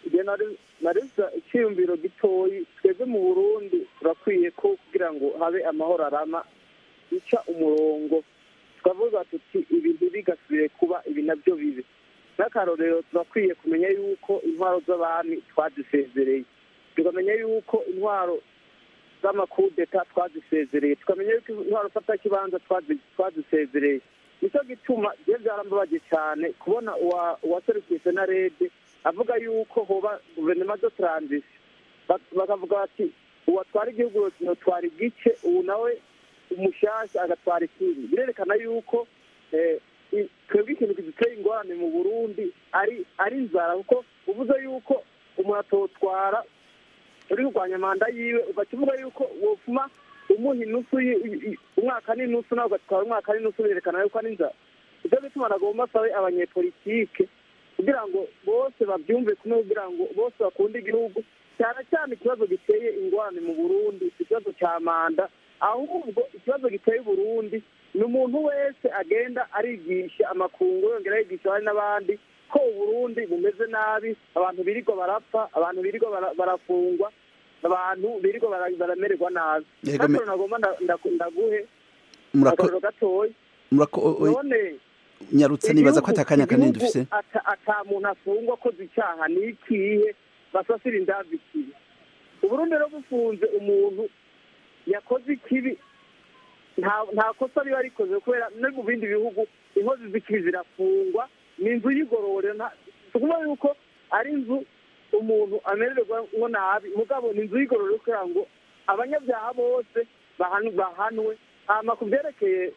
Speaker 8: narisa icyumviro gitoyi twebwe mu Burundi turakwiye ko kugira ngo habe amahoro arama ica umurongo twavuga tuti ibintu bigasubire kuba ibi nabyo bibi n'akarorero turakwiye kumenya yuko intwaro z'abami twazisezereye tukamenya yuko intwaro z'amakudeta twazisezereye tukamenya yuko intwaro fata kibanza twazisezereye nicyo gituma je byarambabaje cyane kubona uwaserukiye senarede avuga yuko hoba guverinoma de transition bakavuga bati uwatwara igihugu notwara igice ubu nawe umushasha agatwara ikindi birerekana yuko twebwe ikintu kiduteye ingorane mu Burundi ari ari inzara kuko uvuze yuko umuntu atotwara uri kurwanya manda yiwe ugakivuga yuko wofuma umuha inusu umwaka n'inusu nawe ugatwara umwaka n'inusu birerekana yuko ari inzara ibyo bituma nagomba sabe abanyepolitike kugira ngo bose babyumve kumwe kugira ngo bose bakunde igihugu cyane cyane ikibazo giteye ingorane mu Burundi ikibazo cya manda ahubwo ikibazo giteye Burundi ni umuntu wese agenda arigisha amakungu yongera yigisha abandi n'abandi ko Burundi bumeze nabi abantu birirwa barapfa abantu birirwa barafungwa abantu birirwa baramererwa nabi kandi nagomba ndaguhe murakorero gatoyi
Speaker 1: none nyarutse nibaza ko atakanya kanini dufise
Speaker 8: ata muntu afungwa ko zicaha ni ikihe basasira indaviki Uburundi rero bufunze umuntu yakoze ikibi nta nta kosa biba rikoze kubera no mu bindi bihugu inkozi z'ikibi zirafungwa ni inzu y'igorore tukuvuga yuko ari inzu umuntu amererwa ngo nabi mugabo ni inzu y'igorore kugira ngo abanyabyaha bose bahanwe hama kubyerekeye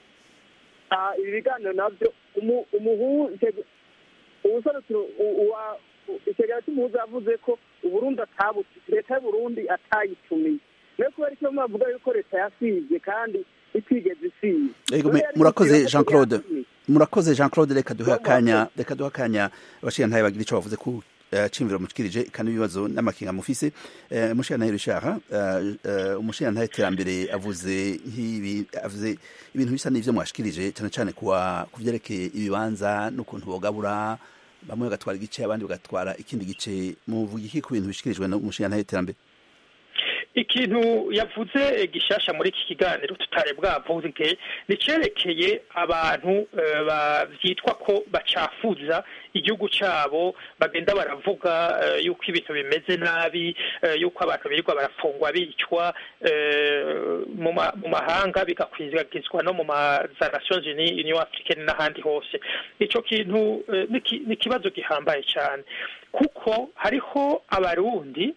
Speaker 8: ibi biganiro nabyo umuhu ubuserukiro ikiganiro cy'umuhuza yavuze ko Uburundi atabutse leta y'Uburundi atayitumiye no kubera icyo mwavuga yuko leta yasivye kandi itigeze isiye.
Speaker 1: Murakoze Jean Claude murakoze Jean Claude reka duha akanya reka duha akanya abashira ntaye bagira ico bavuze ku cimviro mushikirije kandi ibibazo n'amakinga mufise mushira ntaye Richard umushira ntaye terambere avuze nk'ibi avuze ibintu bisa n'ivyo mwashikirije cyane cyane kuwa kuvyerekeye ibibanza n'ukuntu bogabura bamwe bagatwara igice abandi bagatwara ikindi gice muvuga iki ku bintu bishikirijwe n'umushira ntaye terambere.
Speaker 5: ikintu yavuze gishasha muri iki kiganiro tutare bwavuze ni cerekeye abantu byitwa ko bacafuza igihugu cyabo bagenda baravuga yuko ibintu bimeze nabi yuko abantu birirwa barafungwa bicwa mu mahanga bigakwizagizwa no mu za Nations Unies Union Africaine n'ahandi hose. Ico kintu ni kibazo gihambaye cyane kuko hariho abarundi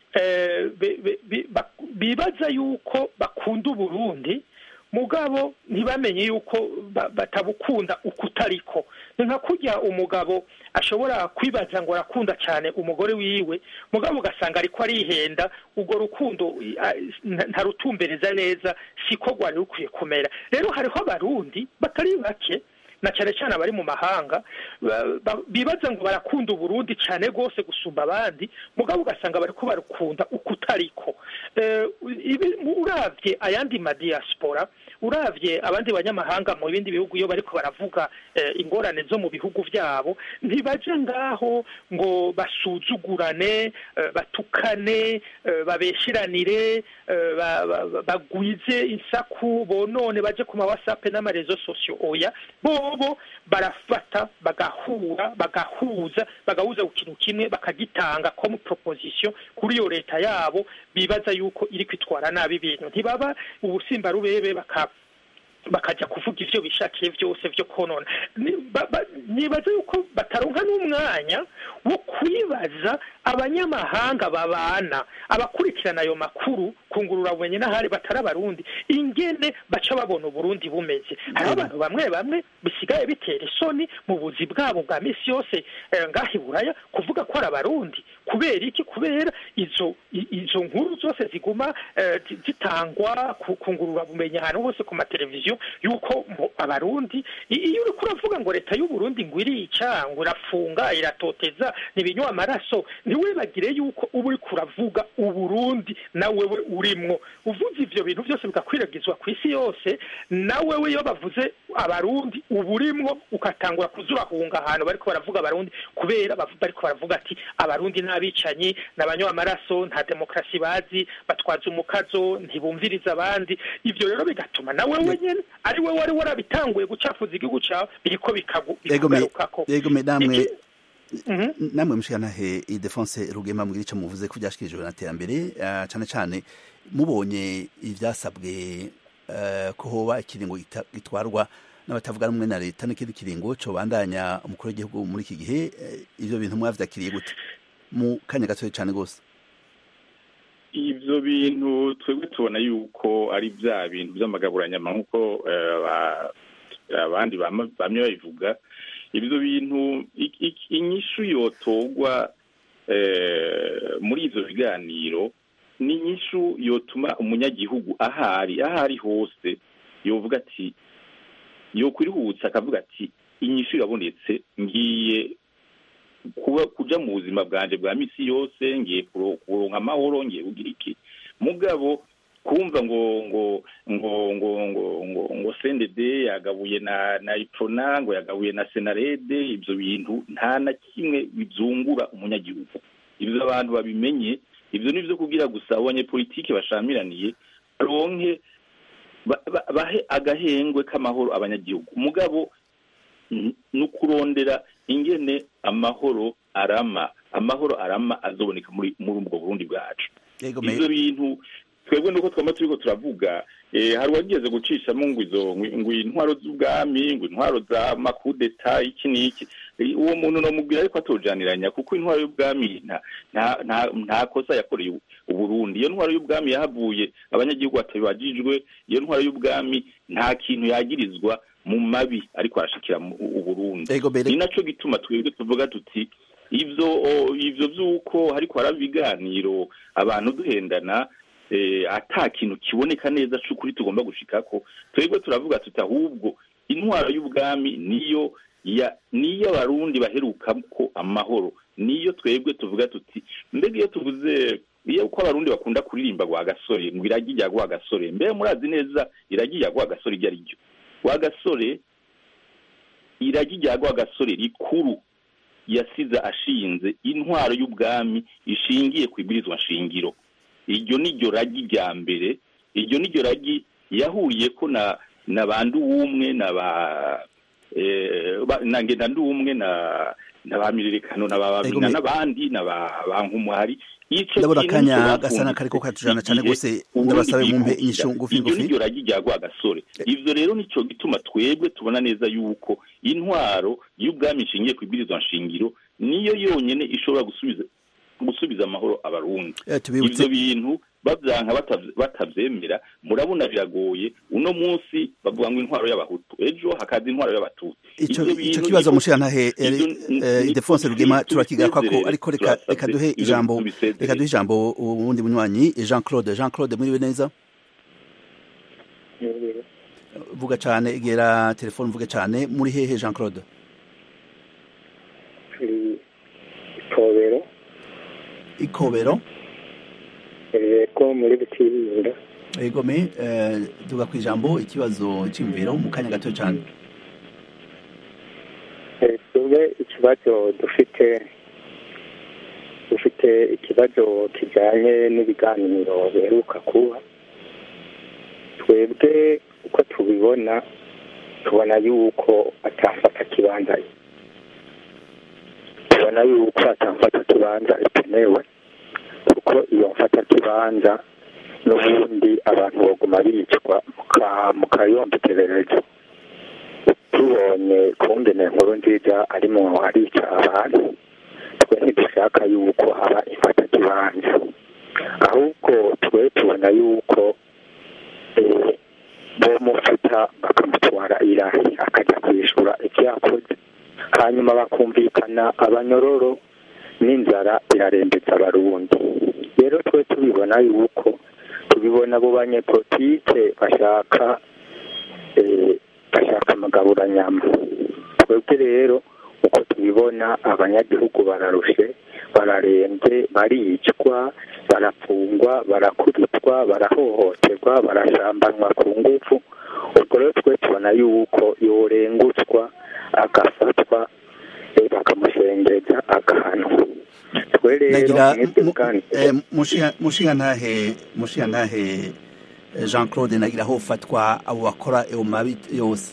Speaker 5: bibaza yuko bakunda Uburundi mugabo ntibamenye yuko batabukunda ukutariko. Ni nka kurya umugabo ashobora kwibaza ngo arakunda cyane umugore wiwe mugabo ugasanga ariko arihenda ubwo rukundo ntarutumbereza neza siko gwari rukwiye kumera. Rero hariho abarundi batari bake na cyane cyane abari mu mahanga bibaza ngo barakunda Uburundi cyane gose gusumba abandi mugabo ugasanga bariko barukunda ukutariko. Uravye ayandi ma diaspora uravye abandi banyamahanga mu bindi bihugu iyo bariko baravuga ingorane zo mu bihugu vyabo ntibaje ngaho ngo basuzugurane batukane babeshiranire bagwize insaku bonone baje ku ma WhatsApp n'amarezo sociaux oya bobo barafata bagahura bagahuza bagahuza ku kintu kimwe bakagitanga comme proposition kuri yo leta yabo bibaza yuko iri kwitwara nabi ibintu ntibaba ubusimba rubebe baka bakaja kuvuga ivyo bishakiye vyose vyo konona nibaza yuko bataronka n'umwanya wo kwibaza abanyamahanga babana abakurikirana ayo makuru kungurura bumenye n'ahari batara barundi ingene baca babona Uburundi bumeze. Hari abantu bamwe bamwe bisigaye bitera isoni mu buzi bwabo bwa misi yose ngahi buraya kuvuga ko ari abarundi kubera iki kubera izo izo nkuru zose ziguma zitangwa kungurura bumenye ahantu hose ku mateleviziyo yuko abarundi iyo uri kuravuga ngo leta y'u Burundi ngo irica ngo irafunga iratoteza nibinywa amaraso ntiwibagire yuko ubu uri kuravuga Uburundi nawe we urimwo uvuze ivyo bintu byose bigakwiragizwa ku isi yose nawe we iyo bavuze abarundi uburimwo ukatangura kuzurahunga ahantu bariko baravuga abarundi kubera bariko baravuga ati abarundi n'abicanyi n'abanywa amaraso nta demokrasi bazi batwaza umukazo ntibumviriza abandi. Ivyo rero bigatuma nawe wenyene ari we wari warabitanguye gucafuza igihugu cyawe biriko bikagugarukako.
Speaker 1: Yego medamwe namwe mushikanahe Ildefonse Rugema mugira ico muvuze ko byashikirijwe na terambere cyane cyane mubonye ivyasabwe ko hoba ikiringo gitwarwa n'abatavuga rumwe na leta n'ikindi kiringo cyo bandanya umukuru w'igihugu muri iki gihe ivyo bintu mwavyakiriye gute mu kanya gatoye cyane gose?
Speaker 6: Ivyo bintu twebwe tubona yuko ari bya bintu by'amagaburanyama nkuko abandi bamwe babivuga. Ibyo bintu inyishu yotogwa muri izo biganiro ni inyishu yotuma umunyagihugu ahari ahari hose yovuga ati yokwirihutsa akavuga ati inyishu yabonetse ngiye kuba kuja mu buzima bwanje bwa misi yose ngiye kuronka amahoro ngiye kugira iki mugabo kumva ngo ngo ngo ngo ngo ngo ngo C N D D yagabuye na na Iprona ngo yagabuye na Senarede ibyo bintu nta na kimwe bizungura umunyagihugu. Ibyo abantu babimenye ibyo nivyo kugira gusa abanye politike bashamiraniye ronke bahe agahengwe k'amahoro abanyagihugu mugabo nukurondera ingene amahoro arama amahoro arama azoboneka muri muri ubwo Burundi bwacu. Ibyo bintu twebwe nuko twama turiko turavuga eh hari wageze gucishamo ngo izo ngo intwaro z'ubwami ngo intwaro za makudeta iki niki uwo muntu no mubwira ariko atojaniranya kuko intwaro y'ubwami nta nta nta kosa yakoreye Uburundi. Iyo ntwaro y'ubwami yahavuye abanyagihugu batabajijwe. Iyo ntwaro y'ubwami nta kintu yagirizwa mu mabi ariko arashikira Uburundi. Ni naco gituma twebwe tuvuga tuti ivyo ivyo vyuko hariko harabiganiro abantu duhendana eh ata kintu kiboneka neza cy'ukuri tugomba gushikako. Twebwe turavuga tuti ahubwo intwaro y'ubwami niyo ya niyo abarundi baheruka ko amahoro niyo twebwe tuvuga tuti mbega iyo tuvuze iyo uko abarundi bakunda kuririmba gwa gasore ngo iragiye gwa gasore mbe murazi neza iragiye gwa gasore ijya ryo gwa gasore iragiye gwa gasore rikuru yasiza ashinze intwaro y'ubwami ishingiye kwibwirizwa nshingiro iryo niryo ragi rya mbere iryo niryo ragi yahuriye ko na na bandu umwe na ba eh nange ndandu umwe na n'abamiririkano n'ababina n'abandi n'abankumuhari
Speaker 1: ico ndabona kanya gasana kariko katujana cyane gose ndabasabe mumpe inyishu ngufi ngufi
Speaker 6: iryo ragijyagwa agasore ivyo rero nico gituma twebwe tubona neza yuko intwaro y'ubwami nshingiye kwibwirizwa nshingiro niyo yonyene ishobora gusubiza gusubiza amahoro abarundi ivyo bintu bavyanka batavyemera murabona biragoye uno munsi bavuga ngo intwaro y'abahutu ejo hakaza intwaro y'abatutsi
Speaker 1: ico ico kibazo mushyantahe Ildefonse Rugema turakiga kwako ariko reka reka duhe ijambo reka duhe ijambo ubundi munywanyi Jean Claude Jean Claude muri neza vuga cyane egera telefone vuga cyane muri hehe Jean Claude
Speaker 9: Ikobero
Speaker 1: Ikobero
Speaker 9: ko muri bitirinda
Speaker 1: ego me duga kwijambo ikibazo cy'imviro mu kanya gato cyane
Speaker 9: tube ikibazo dufite dufite ikibazo kijyanye n'ibiganiro biheruka kuba twebwe uko tubibona tubona yuko atafata kibanza tubona yuko atafata kibanza ikenewe kuko iyo mfata kibanza n'ubundi abantu baguma bicwa mu kayombekererezo tubonye kungene nkuru nziza arimo arica abantu twe ntidushaka yuko haba ifata kibanza ahubwo twe tubona yuko bomufata bakamutwara irahi akajya kwishura ivyo yakoze hanyuma bakumvikana abanyororo n'inzara irarembetsa abarundi rero twe tubibona yuko tubibona abo banyepolitike bashaka bashaka amagaburanyama twebwe rero uko tubibona abanyagihugu bararushe bararembye baricwa barafungwa barakubitwa barahohoterwa barashambanwa ku ngufu ubwo rero twe tubona yuko yorengutswa agafatwa bakamushengeza agahanwa
Speaker 1: nagira mushiyantahe mushiyantahe Jean Claude nagira ho fatwa abo bakora ayo mabi yose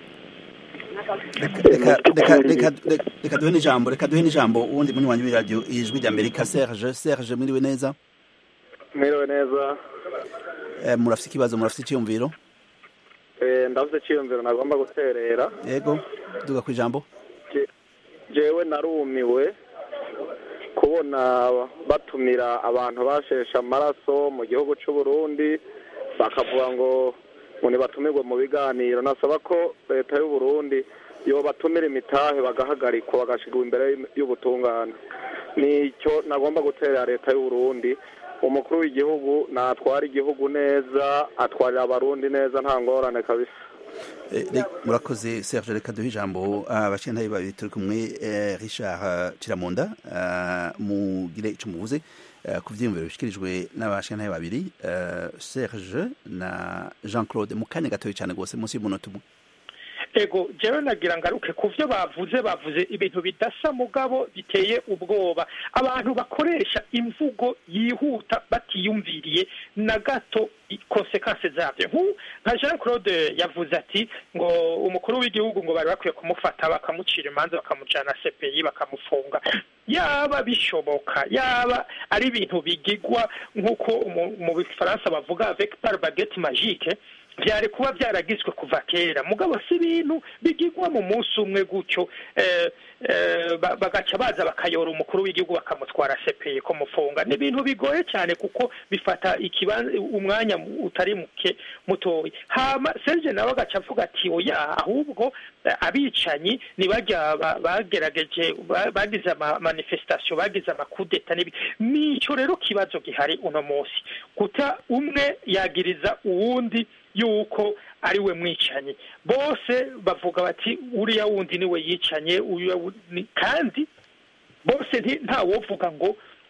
Speaker 1: reka reka reka reka duhe n'ijambo reka duhe n'ijambo ubundi munywanyi w'iradio ijwi rya Amerika Serge Serge mwiriwe neza
Speaker 10: mwiriwe neza
Speaker 1: eh murafite ikibazo murafite icyumviro
Speaker 10: eh ndafite icyumviro nagomba guterera
Speaker 1: yego duga ku ijambo
Speaker 10: jewe narumiwe kubona batumira abantu bashesha amaraso mu gihugu cy'u Burundi bakavuga ngo ngo batumirwe mu biganiro nasaba ko leta y'u Burundi yo batumira imitahe bagahagarikwa bagashigwa imbere y'ubutungane nicyo nagomba gutera leta y'u Burundi umukuru w'igihugu natwara igihugu neza atwarira abarundi neza nta ngorane kabisa
Speaker 1: murakoze Serge reka duhe ijambo abashintaye babiri turi kumwe Richard Kiramunda mugire ico muvuze ku vyiyumviro bishikirijwe n'abashintaye babiri Serge na Jean Claude mu kanya gatoya cyane gose munsi y'umunota umwe
Speaker 5: ego jewe nagira ngaruke ku vyo bavuze bavuze ibintu bidasa mugabo biteye ubwoba abantu bakoresha imvugo yihuta batiyumviriye na gato konsekanse zavyo nka Jean Claude yavuze ati ngo umukuru w'igihugu ngo bari bakwiye kumufata bakamucira imanza bakamujana C P I bakamufunga yaba bishoboka yaba ari ibintu bigigwa nk'uko mu Bifaransa bavuga avec par baguette magique byari kuba byaragizwe kuva kera mugabo si ibintu bigigwa mu munsi umwe gutyo bagaca baza bakayora umukuru w'igihugu bakamutwara C P I ko mufunga ni ibintu bigoye cyane kuko bifata ikibanza umwanya utari muke mutoyi hama Serge nawe agaca avuga ati oya ahubwo abicanyi nibajya bagerageje bagize ama manifestation bagize amakudeta nibi nico rero kibazo gihari uno munsi kuta umwe yagiriza uwundi yuko ari we mwicanye bose bavuga bati uriya wundi niwe yicanye uyu kandi bose nta wovuga ngo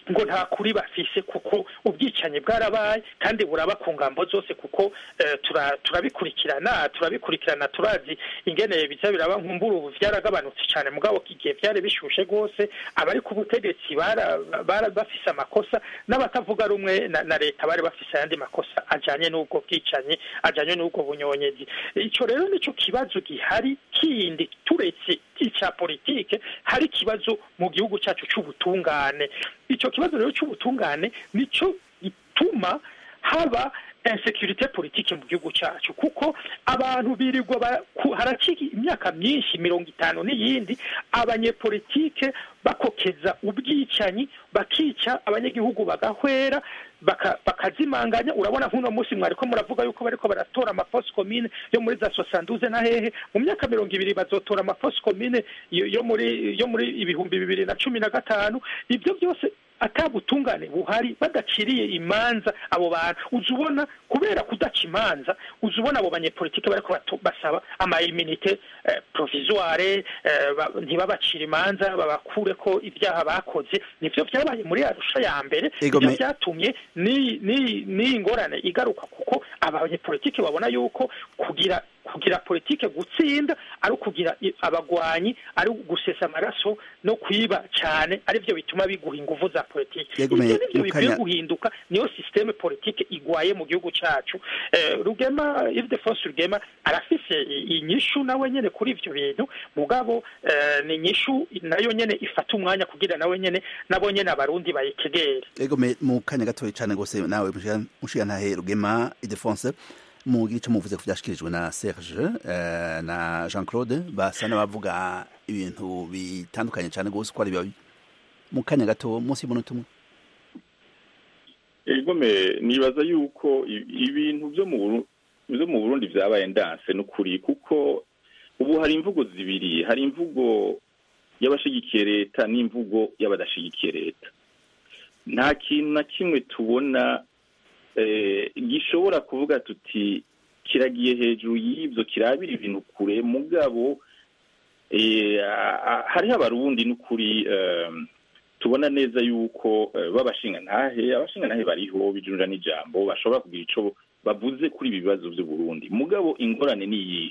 Speaker 5: ngo nta kuri bafise kuko ubwicanyi bwarabaye kandi buraba ku ngambo zose kuko turabikurikirana turabikurikirana turazi ingene biza biraba nkumbura ubu vyaragabanutse cyane mugabo kigiye vyari bishushe gose abari ku butegetsi bara bafise amakosa n'abatavuga rumwe na leta bari bafise ayandi makosa ajanye n'ubwo bwicanyi ajanye n'ubwo bunyonyezi ico rero nico kibazo gihari kindi turetse ica politike hari kibazo mu gihugu cyacu c'ubutungane ico kibazo rero c'ubutungane nico gituma haba insécurité politique mu gihugu cyacu kuko abantu birirwa haraciki imyaka myinshi mirongo itanu n'iyindi abanyepolitike bakokeza ubwicanyi bakica abanyagihugu bagahwera bakazimanganya urabona nk'uno munsi mwariko muravuga yuko bariko baratora amafosse commune yo muri za soixante-douze na hehe mu myaka mirongo ibiri bazotora amafosse commune yo muri yo muri ibihumbi bibiri na cumi na gatanu ibyo byose atabutungane buhari badaciriye imanza abo bantu uzubona kubera kudaca imanza uzubona abo banyepolitike bariko basaba ama immunité eh, provisoire eh, ntibabacira imanza babakure ko ibyaha bakoze nivyo byabaye muri Arusha ya mbere ibyo byatumye ni ni ni ingorane igaruka kuko abanyepolitike babona yuko kugira kugira politike gutsinda ari ukugira abagwanyi ari gusesa amaraso no kwiba cyane ari byo bituma biguha ingufu za politike ibyo bikwiye guhinduka niyo systeme politike igwaye mu gihugu cyacu eh, Rugema if the force Rugema arafise inyishu nawe nyene kuri ivyo bintu mugabo eh, ni inyishu nayo nyene ifata umwanya kugira nawe nyene nabo nyene abarundi bayitegere
Speaker 1: ego mu kanya gatoye cyane gose nawe mushiga ntahe Rugema Idefonse mu gice muvuze ko byashikirijwe na Serge uh, na Jean-Claude basa n'abavuga ibintu bitandukanye cyane gose ko ari bibi mu kanya gato munsi y'umunota umwe
Speaker 6: egome nibaza yuko ibintu byo mu byo mu Burundi byabaye ndanse n'ukuri kuko ubu hari imvugo zibiri hari imvugo y'abashigikiye leta n'imvugo y'abadashigikiye leta nta kintu na kimwe tubona gishobora kuvuga tuti kiragiye hejuru y'ibyo kirabira ibintu kure mugabo hariho abarundi n'ukuri tubona neza yuko babashinga ntahe abashinga ntahe bariho bijunja n'ijambo bashobora kugira ico bavuze kuri ibi bibazo by'u Burundi mugabo ingorane ni iyi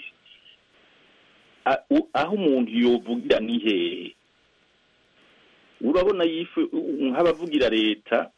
Speaker 6: aho umuntu yovugira ni hehe urabona yifu nk'abavugira leta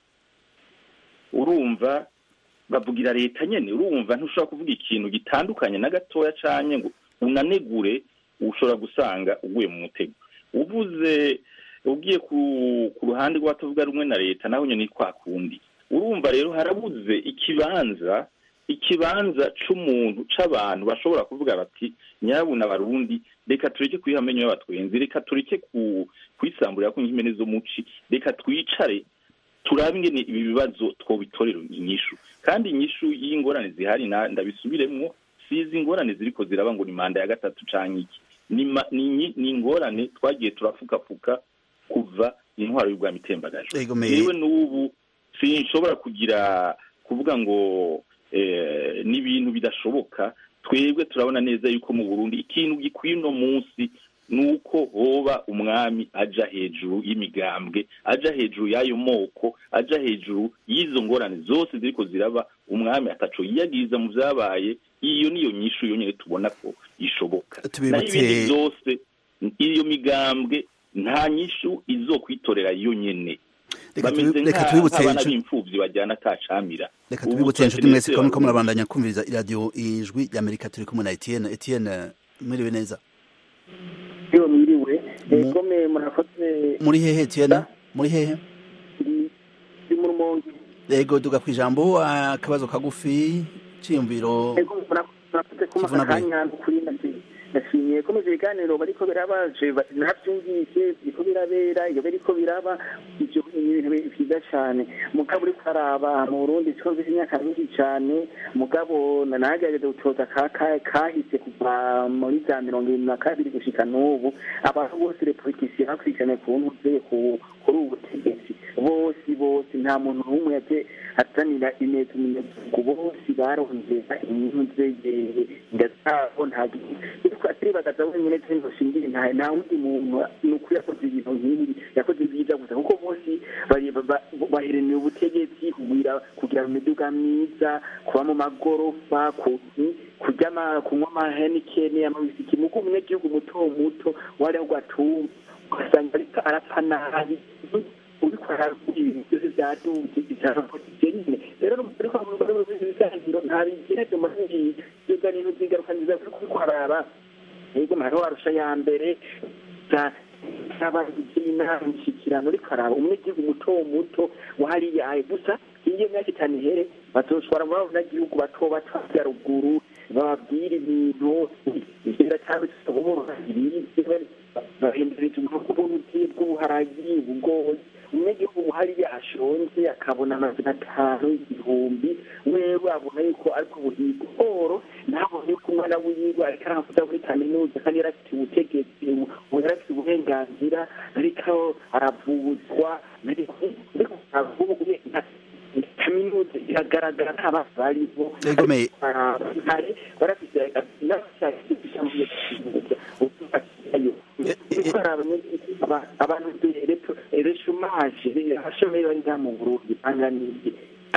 Speaker 6: urumva bavugira leta nyene urumva ntushobora kuvuga ikintu gitandukanye na gatoya canye ngo unanegure ushobora gusanga uguye mu mutego uvuze ugiye ku ku ruhande rw'abatavuga rumwe na leta naho nyene kwa kundi urumva rero harabuze ikibanza ikibanza c'umuntu c'abantu bashobora kuvuga bati nyabuna abarundi reka tureke kwihamenyo y'abatwenzi reka tureke ku kwisamburira ko nk'imene zo muci reka twicare turabe ingene ibi bibazo twobitorera inyishu kandi inyishu y'ingorane zihari ndabisubiremwo sizi ingorane ziriko ziraba ngo ni manda ya gatatu canke iki ni ni ingorane twagiye turafukafuka kuva intwaro y'ubwa mitembagaje yewe n'ubu sinshobora kugira kuvuga ngo eh ni ibintu bidashoboka twebwe turabona neza yuko mu Burundi ikintu gikwiye no munsi nuko hoba umwami aja hejuru y'imigambwe aja hejuru y'ayo moko aja hejuru y'izo ngorane zose ziriko ziraba umwami ataco yiyagiza mu vyabaye iyo niyo nyishu yonyene tubona ko ishoboka n'ibindi zose iyo migambwe nta nyishu izokwitorera yonyene
Speaker 1: reka tubibutse
Speaker 6: abana b'imfuvyi bajyana atacamira
Speaker 1: reka tubibutse inshuti mwese ko muko murabandanya kumviriza iradio ijwi y'Amerika turi kumwe na Etienne Etienne mwiriwe neza
Speaker 11: yo mwiriwe egome murakoze
Speaker 1: muri hehe Etienne muri hehe
Speaker 11: ndi mu Rumonge
Speaker 1: yego duga kwijambo akabazo kagufi ciyumviro
Speaker 11: ego murakoze kuma kanya kuri nasi nashimiye ko mu biganiro bariko birabaje navyumvise biko birabera iyo bariko biraba ivyo ibintu byiza cyane mugabo uri karaba mu Burundi cyo imyaka myinshi cyane mugabo nanagerageje gutoza kaka kahise kuva muri za mirongo irindwi na kabiri gushika n'ubu abantu bose repolitisi hakurikirane ku ntuze ku kuri ubu butegetsi bose bose nta muntu n'umwe yaje atanira ineza umunyagihugu bose barongera inyunze ndazabo nta atari bagaza wenyine cyangwa shingire nta nta undi muntu nukuri yakoze ibintu nk'ibi yakoze ibyiza gusa kuko bose bari baheraniye ubutegetsi kugira kugira imiduga myiza kuba mu magorofa kurya kunywa amahenikeni amabisiki muko umunyagihugu muto muto wari aho gatumba ugasanga ariko arapfa nabi ubikora ibintu byose byaduze bizarapotije nyine rero ariko mu rwego rw'ibiganiro nta bigira byo muri ibiganiro by'ingaruka nziza kuri kubikorara yego hariho arusha ya mbere n'abagina imishyikirano ariko araba umunyagihugu muto muto wahariyaye gusa iyo myaka itanu ihere bazoshobora muri abo banyagihugu bato bato bya ruguru bababwira ibintu ibyo cyangwa se uburo bahinduriza ubwoko bw'ubuti bw'ubuharagi ubugori umunyagihugu hariya ashonje akabona amazina atanu igihumbi wewe abona yuko ariko buhiga oro ntabone yuko umwana wiwe ariko arakuza muri kaminuza kandi yarafite ubutegetsi yarafite uburenganzira ariko aravuzwa kaminuza iragaragara nk'abantu bariho barafite abantu reshumaje abashomeri bari ngaha mu Burundi banganiye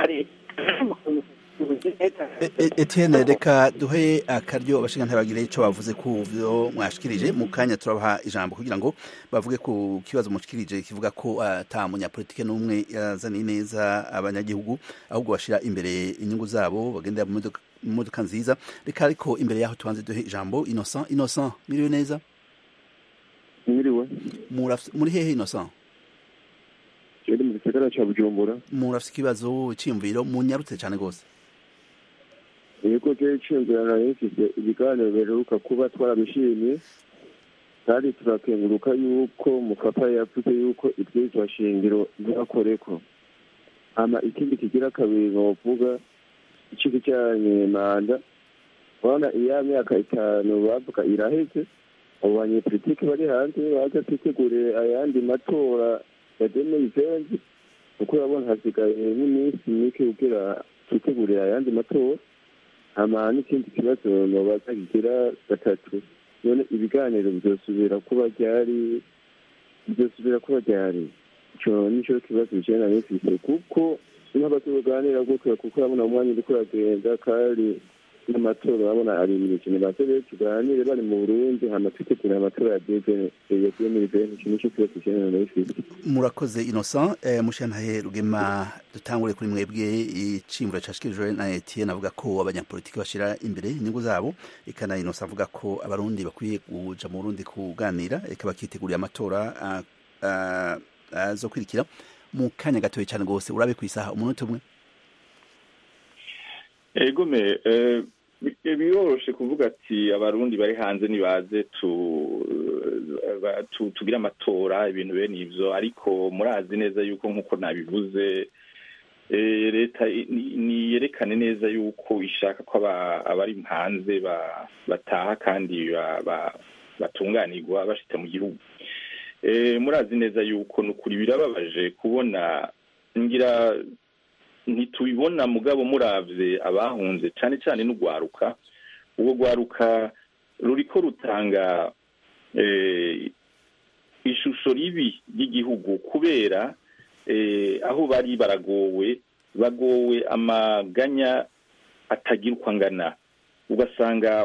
Speaker 1: Etienne reka duhe akaryo abashinga bagire ico bavuze ku byo mwashikirije mu kanya turabaha ijambo kugira ngo bavuge ku kibazo mushikirije kivuga ko ata munyapolitike n'umwe yazaniye neza abanyagihugu ahubwo bashira imbere inyungu zabo bagendera mu modoka nziza reka ariko imbere yaho tubanze duhe ijambo Innocent Innocent miriwe neza
Speaker 12: Miriwe
Speaker 1: muri hehe Innocent
Speaker 12: Jeri mu gisagara ca Bujumbura
Speaker 1: murafite ikibazo cyimviro munyarutse cyane gose
Speaker 12: yego je cyumvira na yifise ibiganiro beruka kuba twarabishimye kandi turakenguruka yuko mukapa yavuze yuko ibyitwa shingiro byakoreko ama ikindi kigira kabiri novuga ikindi cyanye manda bana iya myaka itanu bavuga iraheze abo banyepolitike bari hanze baza kwitegura ayandi matora ya demizenzi kuko yabona hasigaye n'iminsi mike kugira kwitegurira ayandi matora ama n'ikindi kibazo nobaza kigira gatatu none ibiganiro bizosubira kuba ryari bizosubira kuba ryari ico nico kibazo bijana n'ifise kuko n'abatuganira gutya kuko abona umwanya uri kuragenda kandi n'amatora babona ari ibintu cyane bateye tuganire bari mu Burundi hama twitegura amatora ya dege ya demizenzi ikintu cyo kibazo kijana n'ifise
Speaker 1: murakoze Innocent eh, mushantahe Rugema dutangure kuri mwebwe icimvura cashikijwe na Etienne avuga ko abanyapolitiki bashira imbere inyungu zabo ikana Innocent avuga ko abarundi bakwiye kuja mu Burundi kuganira eka bakitegurira amatora zo kwirikira mu kanya gatoye cyane gose urabe kwisaha umunota umwe
Speaker 6: Ego me eh biyoroshe kuvuga ati abarundi bari hanze nibaze tu tugira amatora ibintu bene ivyo ariko murazi neza yuko nkuko nabivuze leta ni yerekane neza yuko ishaka ko abari hanze bataha kandi batunganirwa bashitse mu gihugu murazi neza yuko nukuri birababaje kubona ngira ntitubibona mugabo muravye abahunze cyane cyane n'ugwaruka ubwo gwaruka ruriko rutanga eh ishusho ribi y'igihugu kubera eh aho bari baragowe bagowe amaganya atagira ukangana ugasanga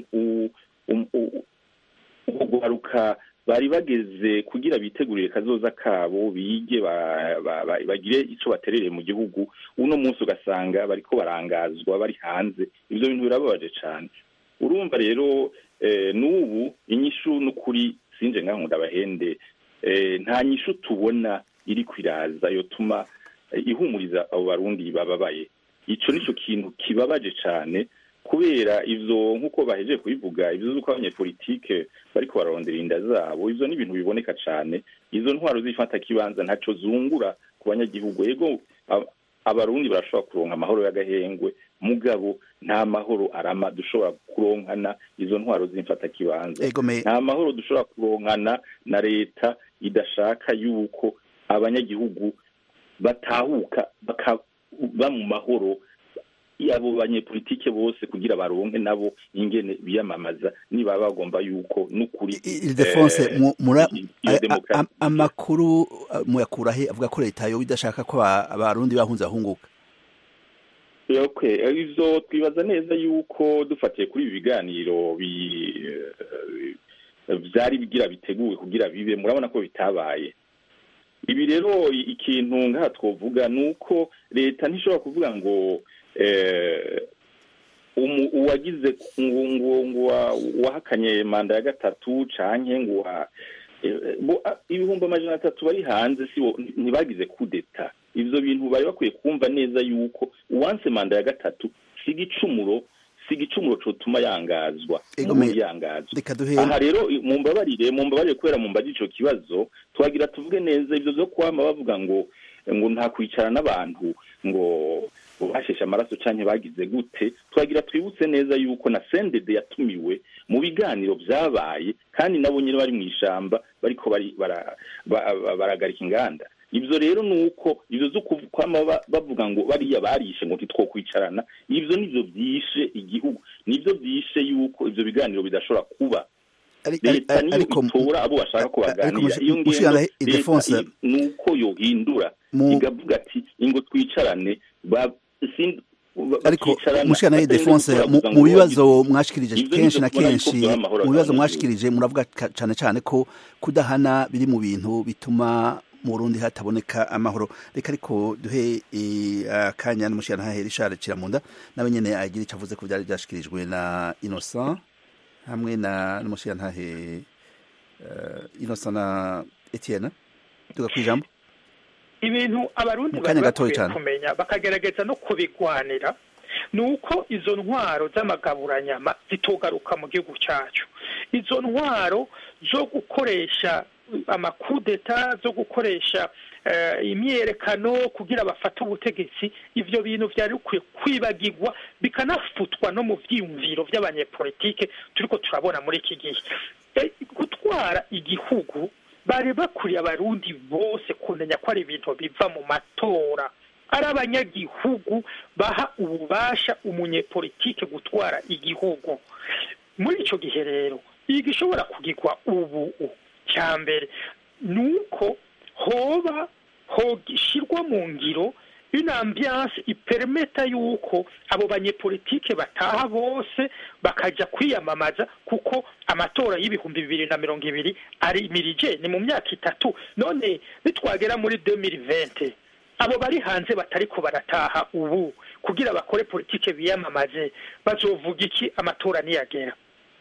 Speaker 6: ugwaruka bari bageze kugira bitegurire kazoza kabo bige bagire ico baterereye mu gihugu uno munsi ugasanga bariko barangazwa bari hanze ivyo bintu birababaje cyane urumva rero eh, n'ubu inyishu n'ukuri sinje ngaho ndabahende eh, nta nyishu tubona iri kwiraza yo tuma eh, ihumuriza abo barundi bababaye ico nico kintu kibabaje cyane kubera ivyo nkuko baheje kubivuga ivyo zuko abanyepolitike bariko bararondera inda zabo ivyo ni ibintu biboneka cyane izo ntwaro zifata kibanza ntaco zungura ku banyagihugu yego abarundi barashobora kuronka amahoro y'agahengwe mugabo nta mahoro arama dushobora kuronkana izo ntwaro z'imfata kibanza nta mahoro dushobora kuronkana na leta idashaka yuko abanyagihugu batahuka bakaba mu mahoro abo banyepolitike bose kugira baronke nabo ingene biyamamaza niba bagomba yuko n'ukuri
Speaker 1: Ildefonse amakuru muyakura he avuga ko leta yo idashaka ko abarundi bahunze ahunguka.
Speaker 6: Okay, izo twibaza neza yuko dufatiye kuri ibi biganiro vyari bigira biteguwe kugira bibe murabona ko bitabaye. Ibi rero ikintu ngaha twovuga nuko leta ntishobora kuvuga ngo eh uwagize ngo ngo wahakanye manda ya gatatu canke ngo ibihumbi amajana atatu bari hanze si ntibagize kudeta. Ivyo bintu bari bakwiye kumva neza yuko uwanse manda ya gatatu sigicumuro sigicumuro cotuma yangazwa yangazwa. Aha rero mumbabarire mumbabarire kwera mumbaje ico kibazo twagira tuvuge neza ivyo zo kwama bavuga ngo ngo nta kwicara n'abantu ngo bashesha amaraso canke bagize gute. Twagira twibutse neza yuko na C N D D yatumiwe mu biganiro vyabaye kandi nabo nyine bari mwishamba bariko bari baragarika inganda. Ivyo rero nuko ivyo zo kwama bavuga ngo bariya barishe ngo ntitwokwicarana ivyo nivyo byishe igihugu nivyo byishe yuko ivyo biganiro bidashobora kuba. Leta niyo itora abo bashaka kubaganira iyo ngendo Ildefonse nuko yohindura igavuga ati ingo twicarane
Speaker 1: ariko mushana Ildefonse mu bibazo mwashikirije kenshi na kenshi mu bibazo mwashikirije muravuga cyane cyane ko kudahana biri mu bintu bituma mu Burundi hataboneka amahoro. Reka ariko duhe akanya n'umushana hahe Richard Kiramunda nawe nyene agira icavuze ku byari byashikirijwe na Innocent hamwe na n'umushana hahe Innocent na Etienne tugakwijambo
Speaker 5: ibintu abarundi bakwiye kumenya bakagerageza no kubigwanira nuko izo ntwaro z'amagaburanyama zitogaruka mu gihugu cyacu. Izo ntwaro zo gukoresha amakudeta zo gukoresha imyerekano kugira bafata ubutegetsi ivyo bintu vyari ukwiye kwibagirwa bikanafutwa no mu vyiyumviro vy'abanyepolitike turiko turabona muri iki gihe. Gutwara igihugu bari bakuriye abarundi bose kumenya ko ari ibintu biva mu matora ari abanyagihugu baha ububasha umunyepolitike gutwara igihugu. Muri ico gihe rero igishobora kugirwa ubu cyambere nuko hoba hogishirwa mu ngiro une ambiance ipermeta yuko abo banyepolitike bataha bose bakaja kwiyamamaza kuko amatora y'ibihumbi bibiri na mirongo ibiri ari mirije ni mu myaka itatu. None nitwagera muri deux mille vingt abo bari hanze batariko barataha ubu kugira bakore politike biyamamaze bazovuga iki amatora niyagera?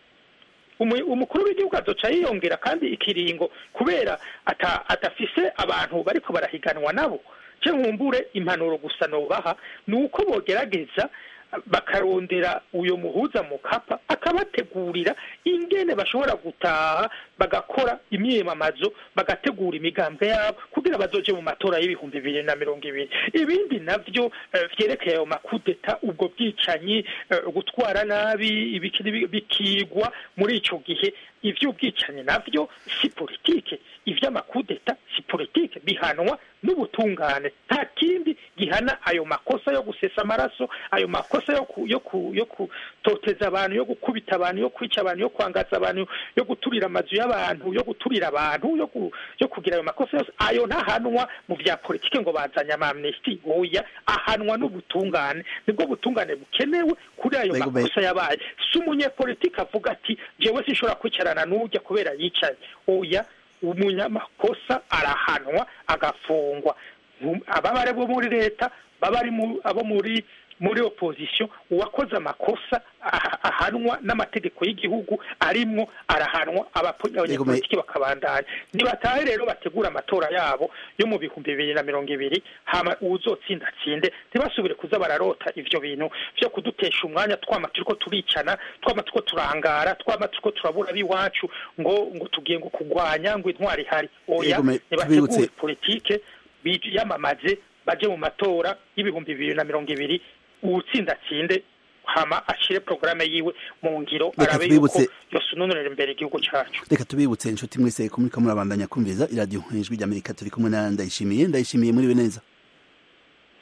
Speaker 5: Umukuru w'igihugu azoca yiyongera kandi ikiringo kubera ata atafise abantu bariko barahiganwa nabo. Je nkumbure impanuro gusa nobaha nuko bogerageza bakarondera uyo muhuza Mukapa akabategurira ingene bashobora gutaha bagakora imyemamazo bagategura imigambwe yabo kugira bazoje mu matora y'ibihumbi bibiri na mirongo ibiri. Ibindi navyo vyerekeye ayo makudeta ubwo bwicanyi gutwara nabi ibikiri bikigwa muri ico gihe ivyo bwicanyi navyo si politike ivy'amakudeta si politike bihanwa n'ubutungane nta kindi gihana ayo makosa yo gusesa amaraso ayo makosa yo ku, yo ku, yo kutoteza abantu yo gukubita abantu yo kwica abantu yo kwangaza abantu yo guturira amazu y'abantu yo guturira abantu yo ku, yo kugira ayo makosa yose ayo ntahanwa mu vya politike ngo bazanya amnesty oya ahanwa n'ubutungane nibwo butungane bukenewe kuri ayo makosa yabaye sumunye politike avuga ati jewe sinshobora kwicarana n'ujya kubera yicaye oya umunyamakosa arahanwa agafungwa. Ababare bo muri leta babari abo muri muri opposition uwakoze amakosa ahanwa n'amategeko y'igihugu arimwo arahanwa abanyapolitiki bakabandanya. Nibatahe rero bategura amatora yabo yo mu bihumbi bibiri na mirongo ibiri hama uzotsinda tsinde ntibasubire kuza bararota ivyo bintu vyo kudutesha umwanya twama turiko turicana twama turiko turangara twama turiko turabura biwacu ngo ngo tugiye ngo kugwanya ngo intwari hari oya nibategure politike yamamaze baje mu matora y'ibihumbi bibiri na mirongo ibiri uwutsinda tsinde hama ashire programme yiwe mu ngiro arabe yuko yosunonera imbere igihugu cyacu.
Speaker 1: Reka tubibutse inshuti mwese ko muri kamurabandanya kumviza iradio Ijwi ry'Amerika turi kumwe na Ndayishimiye Ndayishimiye muri neza.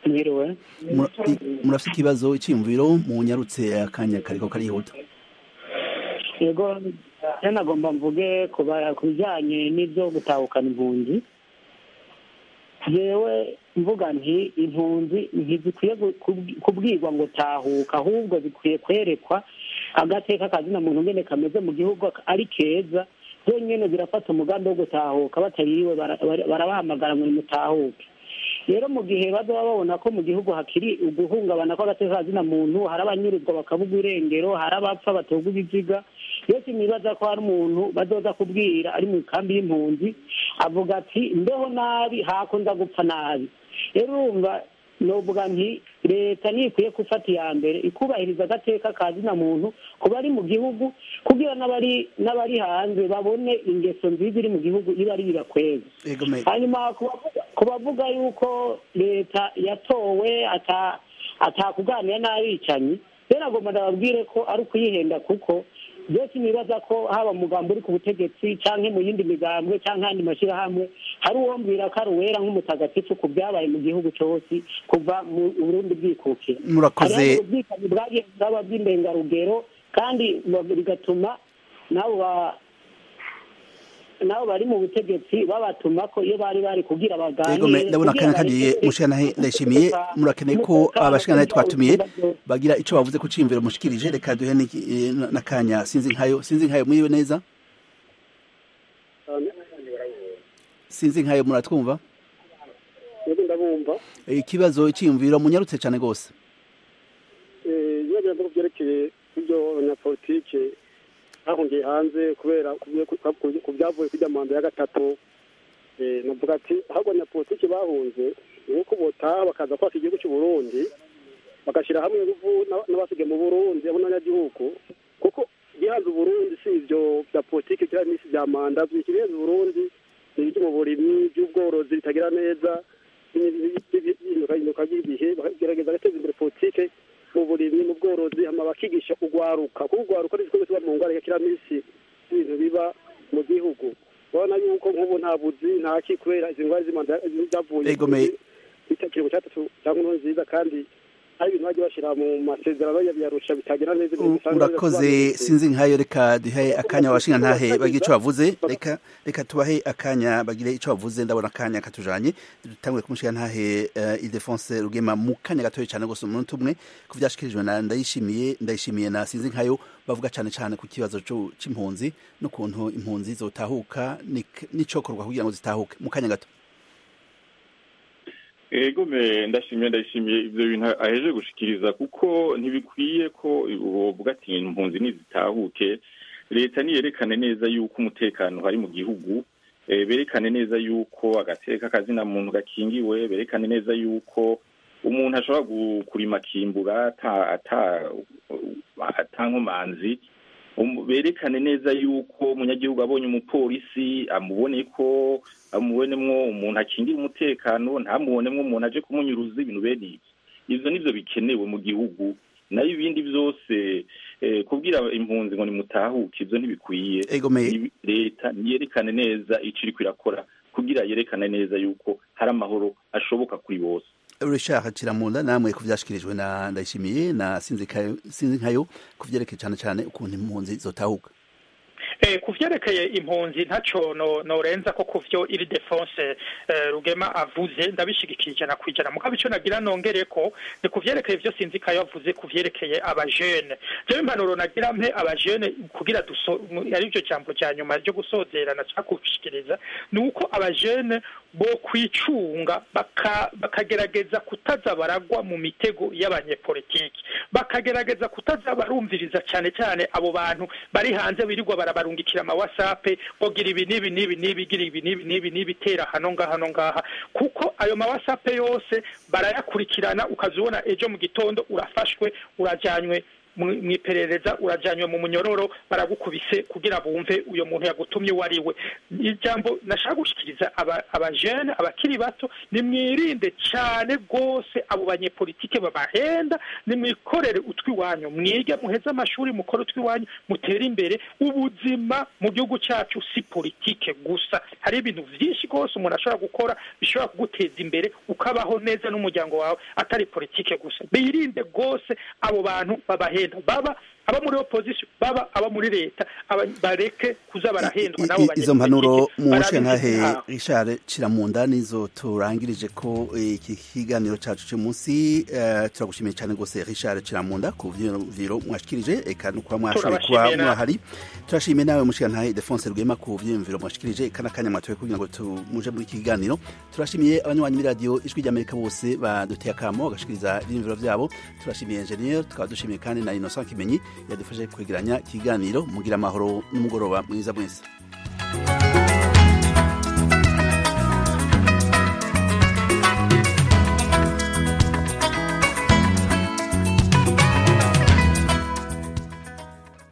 Speaker 13: mwiriwe
Speaker 1: murafite ikibazo icyiyumviro mu nyarutse akanya kariko karihuta.
Speaker 13: yego nagomba mvuge ku bijyanye n'ibyo gutahukana impunzi. yewe mvuga nti impunzi ntizikwiye kubwirwa ngo tahuka, ahubwo zikwiye kwerekwa agateka kazina muntu ngene kameze mu gihugu ari keza. byonyine birafata umugambi wo gutahuka, batariwe barabahamagara ngo nimutahuke. rero mu gihe bazaba babona ko mu gihugu hakiri uguhungabana kw'agateka kazina muntu, hari abanyurizwa bakabugwa irengero, hari abapfa batogwa ibiziga, yose nibaza ko hari umuntu bazoza kubwira ari mu kambi y'impunzi avuga ati mbeho nabi hakunda gupfa nabi. rero urumva novuga nti leta ntikwiye gufata iya mbere ikubahiriza agateka kazina muntu ku bari mu gihugu, kugira n'abari n'abari hanze babone ingeso nziza iri mu gihugu iba ari birakweza. hanyuma ku bavuga yuko leta yatowe atakuganira n'abicanyi, rero agomba ndababwire ko ari ukuyihenda, kuko byose nibaza ko haba umugambi uri ku butegetsi cyangwa mu yindi migambwe cyangwa andi mashyirahamwe hari uwo mbwira ko ari uwera nk'umutagatifu ku byabaye mu gihugu cyose kuva mu Burundi bwikukira.
Speaker 1: murakoze
Speaker 13: ubwicanyi bwagiye bwaba bw'indengarugero, kandi bigatuma nabo nabo bari mu butegetsi babatuma ko iyo bari bari kugira baganire.
Speaker 1: ndabona akanya kagiye mushikanahe ndashimiye, murakeneye ko abashikanahe twatumiye bagira ico bavuze ku cimviro mushikirije. reka duhe n'akanya sinzi nkayo sinzi nkayo mwiwe neza sinzi nkayo muratwumva?
Speaker 14: yego ndabumva.
Speaker 1: ikibazo cy'imviro munyarutse cyane gose.
Speaker 14: eh yego ndabwo byerekeye ibyo abanyapolitike bahungiye hanze kubera ku byavuye kujya manda ya gatatu. navuga ati ahubwo abanyapolitiki bahunze nuko botaha bakaza kwaka igihugu cy'u Burundi bagashyira hamwe n'abasigaye mu Burundi abo n'abanyagihugu, kuko gihanze Burundi si ibyo bya politiki cyangwa n'isi bya manda. by'ikirenze Burundi ni ibyo mu burimyi by'ubworozi bitagira neza, inyuka y'ibihe bagerageza guteza imbere politiki mu burimyi mu bworozi, hama bakigisha ugwaruka, kuko ugwaruka ari cyo mu ngwara ya kiramisi ibintu biba mu gihugu. Bona yuko nk'ubu nta buzi nta ki kubera izi ngwara z'imanda zavuye bitakiri cyatatu cyangwa nziza, kandi hari ibintu bagiye bashira mu masezerano y'abiyarusha bitagira neza.
Speaker 1: urakoze sinzi nkayo, reka duhe akanya abashinga ntahe bagira ico bavuze. reka reka tubahe akanya bagire ico bavuze. ndabona akanya katujanye dutangwe kumushinga ntahe uh, Ildefonse Rugema mu kanya gatoye cyane gose umuntu umwe kuvyashikirijwe na ndayishimiye ndayishimiye na sinzi nkayo bavuga cyane cyane ku kibazo c'impunzi n'ukuntu impunzi zotahuka n'icokorwa kugira ngo zitahuke mu kanya gato.
Speaker 6: ego me ndashimiye ndashimiye ibyo bintu aheje gushikiriza, kuko ntibikwiye ko uvuga ati impunzi nizitahuke. leta niyerekane neza yuko umutekano hari mu gihugu, berekane neza yuko agateka kazina muntu gakingiwe, berekane neza yuko umuntu ashobora kurima kimbura ata ata atankomanzi, berekane neza yuko umunyagihugu abonye umupolisi amubone ko amubonemwo umuntu akingira umutekano, ntamubonemwo umuntu aje kumunyuruza ibintu bene ivyo nivyo bikenewe mu gihugu. nayo ibindi byose kubwira impunzi ngo nimutahuke ivyo ntibikwiye. leta niyerekane neza ico iriko irakora kugira yerekane neza yuko hari amahoro ashoboka kuri bose.
Speaker 1: Richard Kiramunda, namwe kuvyashikirijwe na Ndayishimiye na sinzi nkayo kuvyerekeye cyane cyane ukuntu impunzi zotahuka.
Speaker 5: Eh kuvyerekeye impunzi ntaco no norenza ko kuvyo Ildefonse eh, Rugema avuze ndabishigikije na kwijana mugabo ico nagira nongere ko ni kuvyerekeye ivyo sinzi kayo avuze kuvyerekeye abajene. Je impanuro nagira mpe abajene kugira duso ari byo cyambo cya nyuma cyo gusozera na cyakushikiriza nuko abajene bo kwicunga baka bakagerageza kutaza baragwa mu mitego y'abanyepolitiki, bakagerageza kutaza barumviriza cyane cyane abo bantu bari hanze birirwa barabarungikira ama WhatsApp bogira ibi nibi nibi nibi gira ibi nibi nibi nibi tera hano ngaha hano ngaha, kuko ayo ma WhatsApp yose barayakurikirana ukazubona ejo mu gitondo urafashwe urajanywe mw'iperereza urajanywe mu munyororo baragukubise kugira bumve uyo muntu yagutumye wari we. Ijambo nashaka gushikiriza abajene abakiri bato nimwirinde cyane rwose abo banyepolitike babahenda, nimwikorere utwi wanyu, mwige muheze amashuri mukore utwi wanyu, mutere imbere. Ubuzima mu gihugu cyacu si politike gusa, hari ibintu byinshi rwose umuntu ashobora gukora bishobora kuguteza imbere ukabaho neza n'umuryango wawe, atari politike gusa. Birinde rwose abo bantu babahenda, baba aba muri opposition baba aba muri leta, bareke kuza barahendwa nabo
Speaker 1: banye. Izo mpanuro mushye ntahe Richard Ciramunda nizo turangirije ko iki kiganiro cyacu cyo munsi. Uh, turagushimiye cyane gose Richard Ciramunda ku vyiro mwashikirije, eka no kwa mwashoboye kuba mwahari. Turashimiye nawe mushye ntahe Defonse Rwema ku vyiro mwashikirije, eka nakanya mwatoye kugira ngo tumuje muri iki kiganiro. Turashimiye abanywanyi muri radio Ijwi ry'Amerika bose baduteye akamo bagashikiriza ivyiro vyabo. Turashimiye engineer, tukaba dushimiye kandi na Innocent Kimenyi yadufashe kwegeranya ikiganiro. Mugira amahoro n'umugoroba mwiza mwese.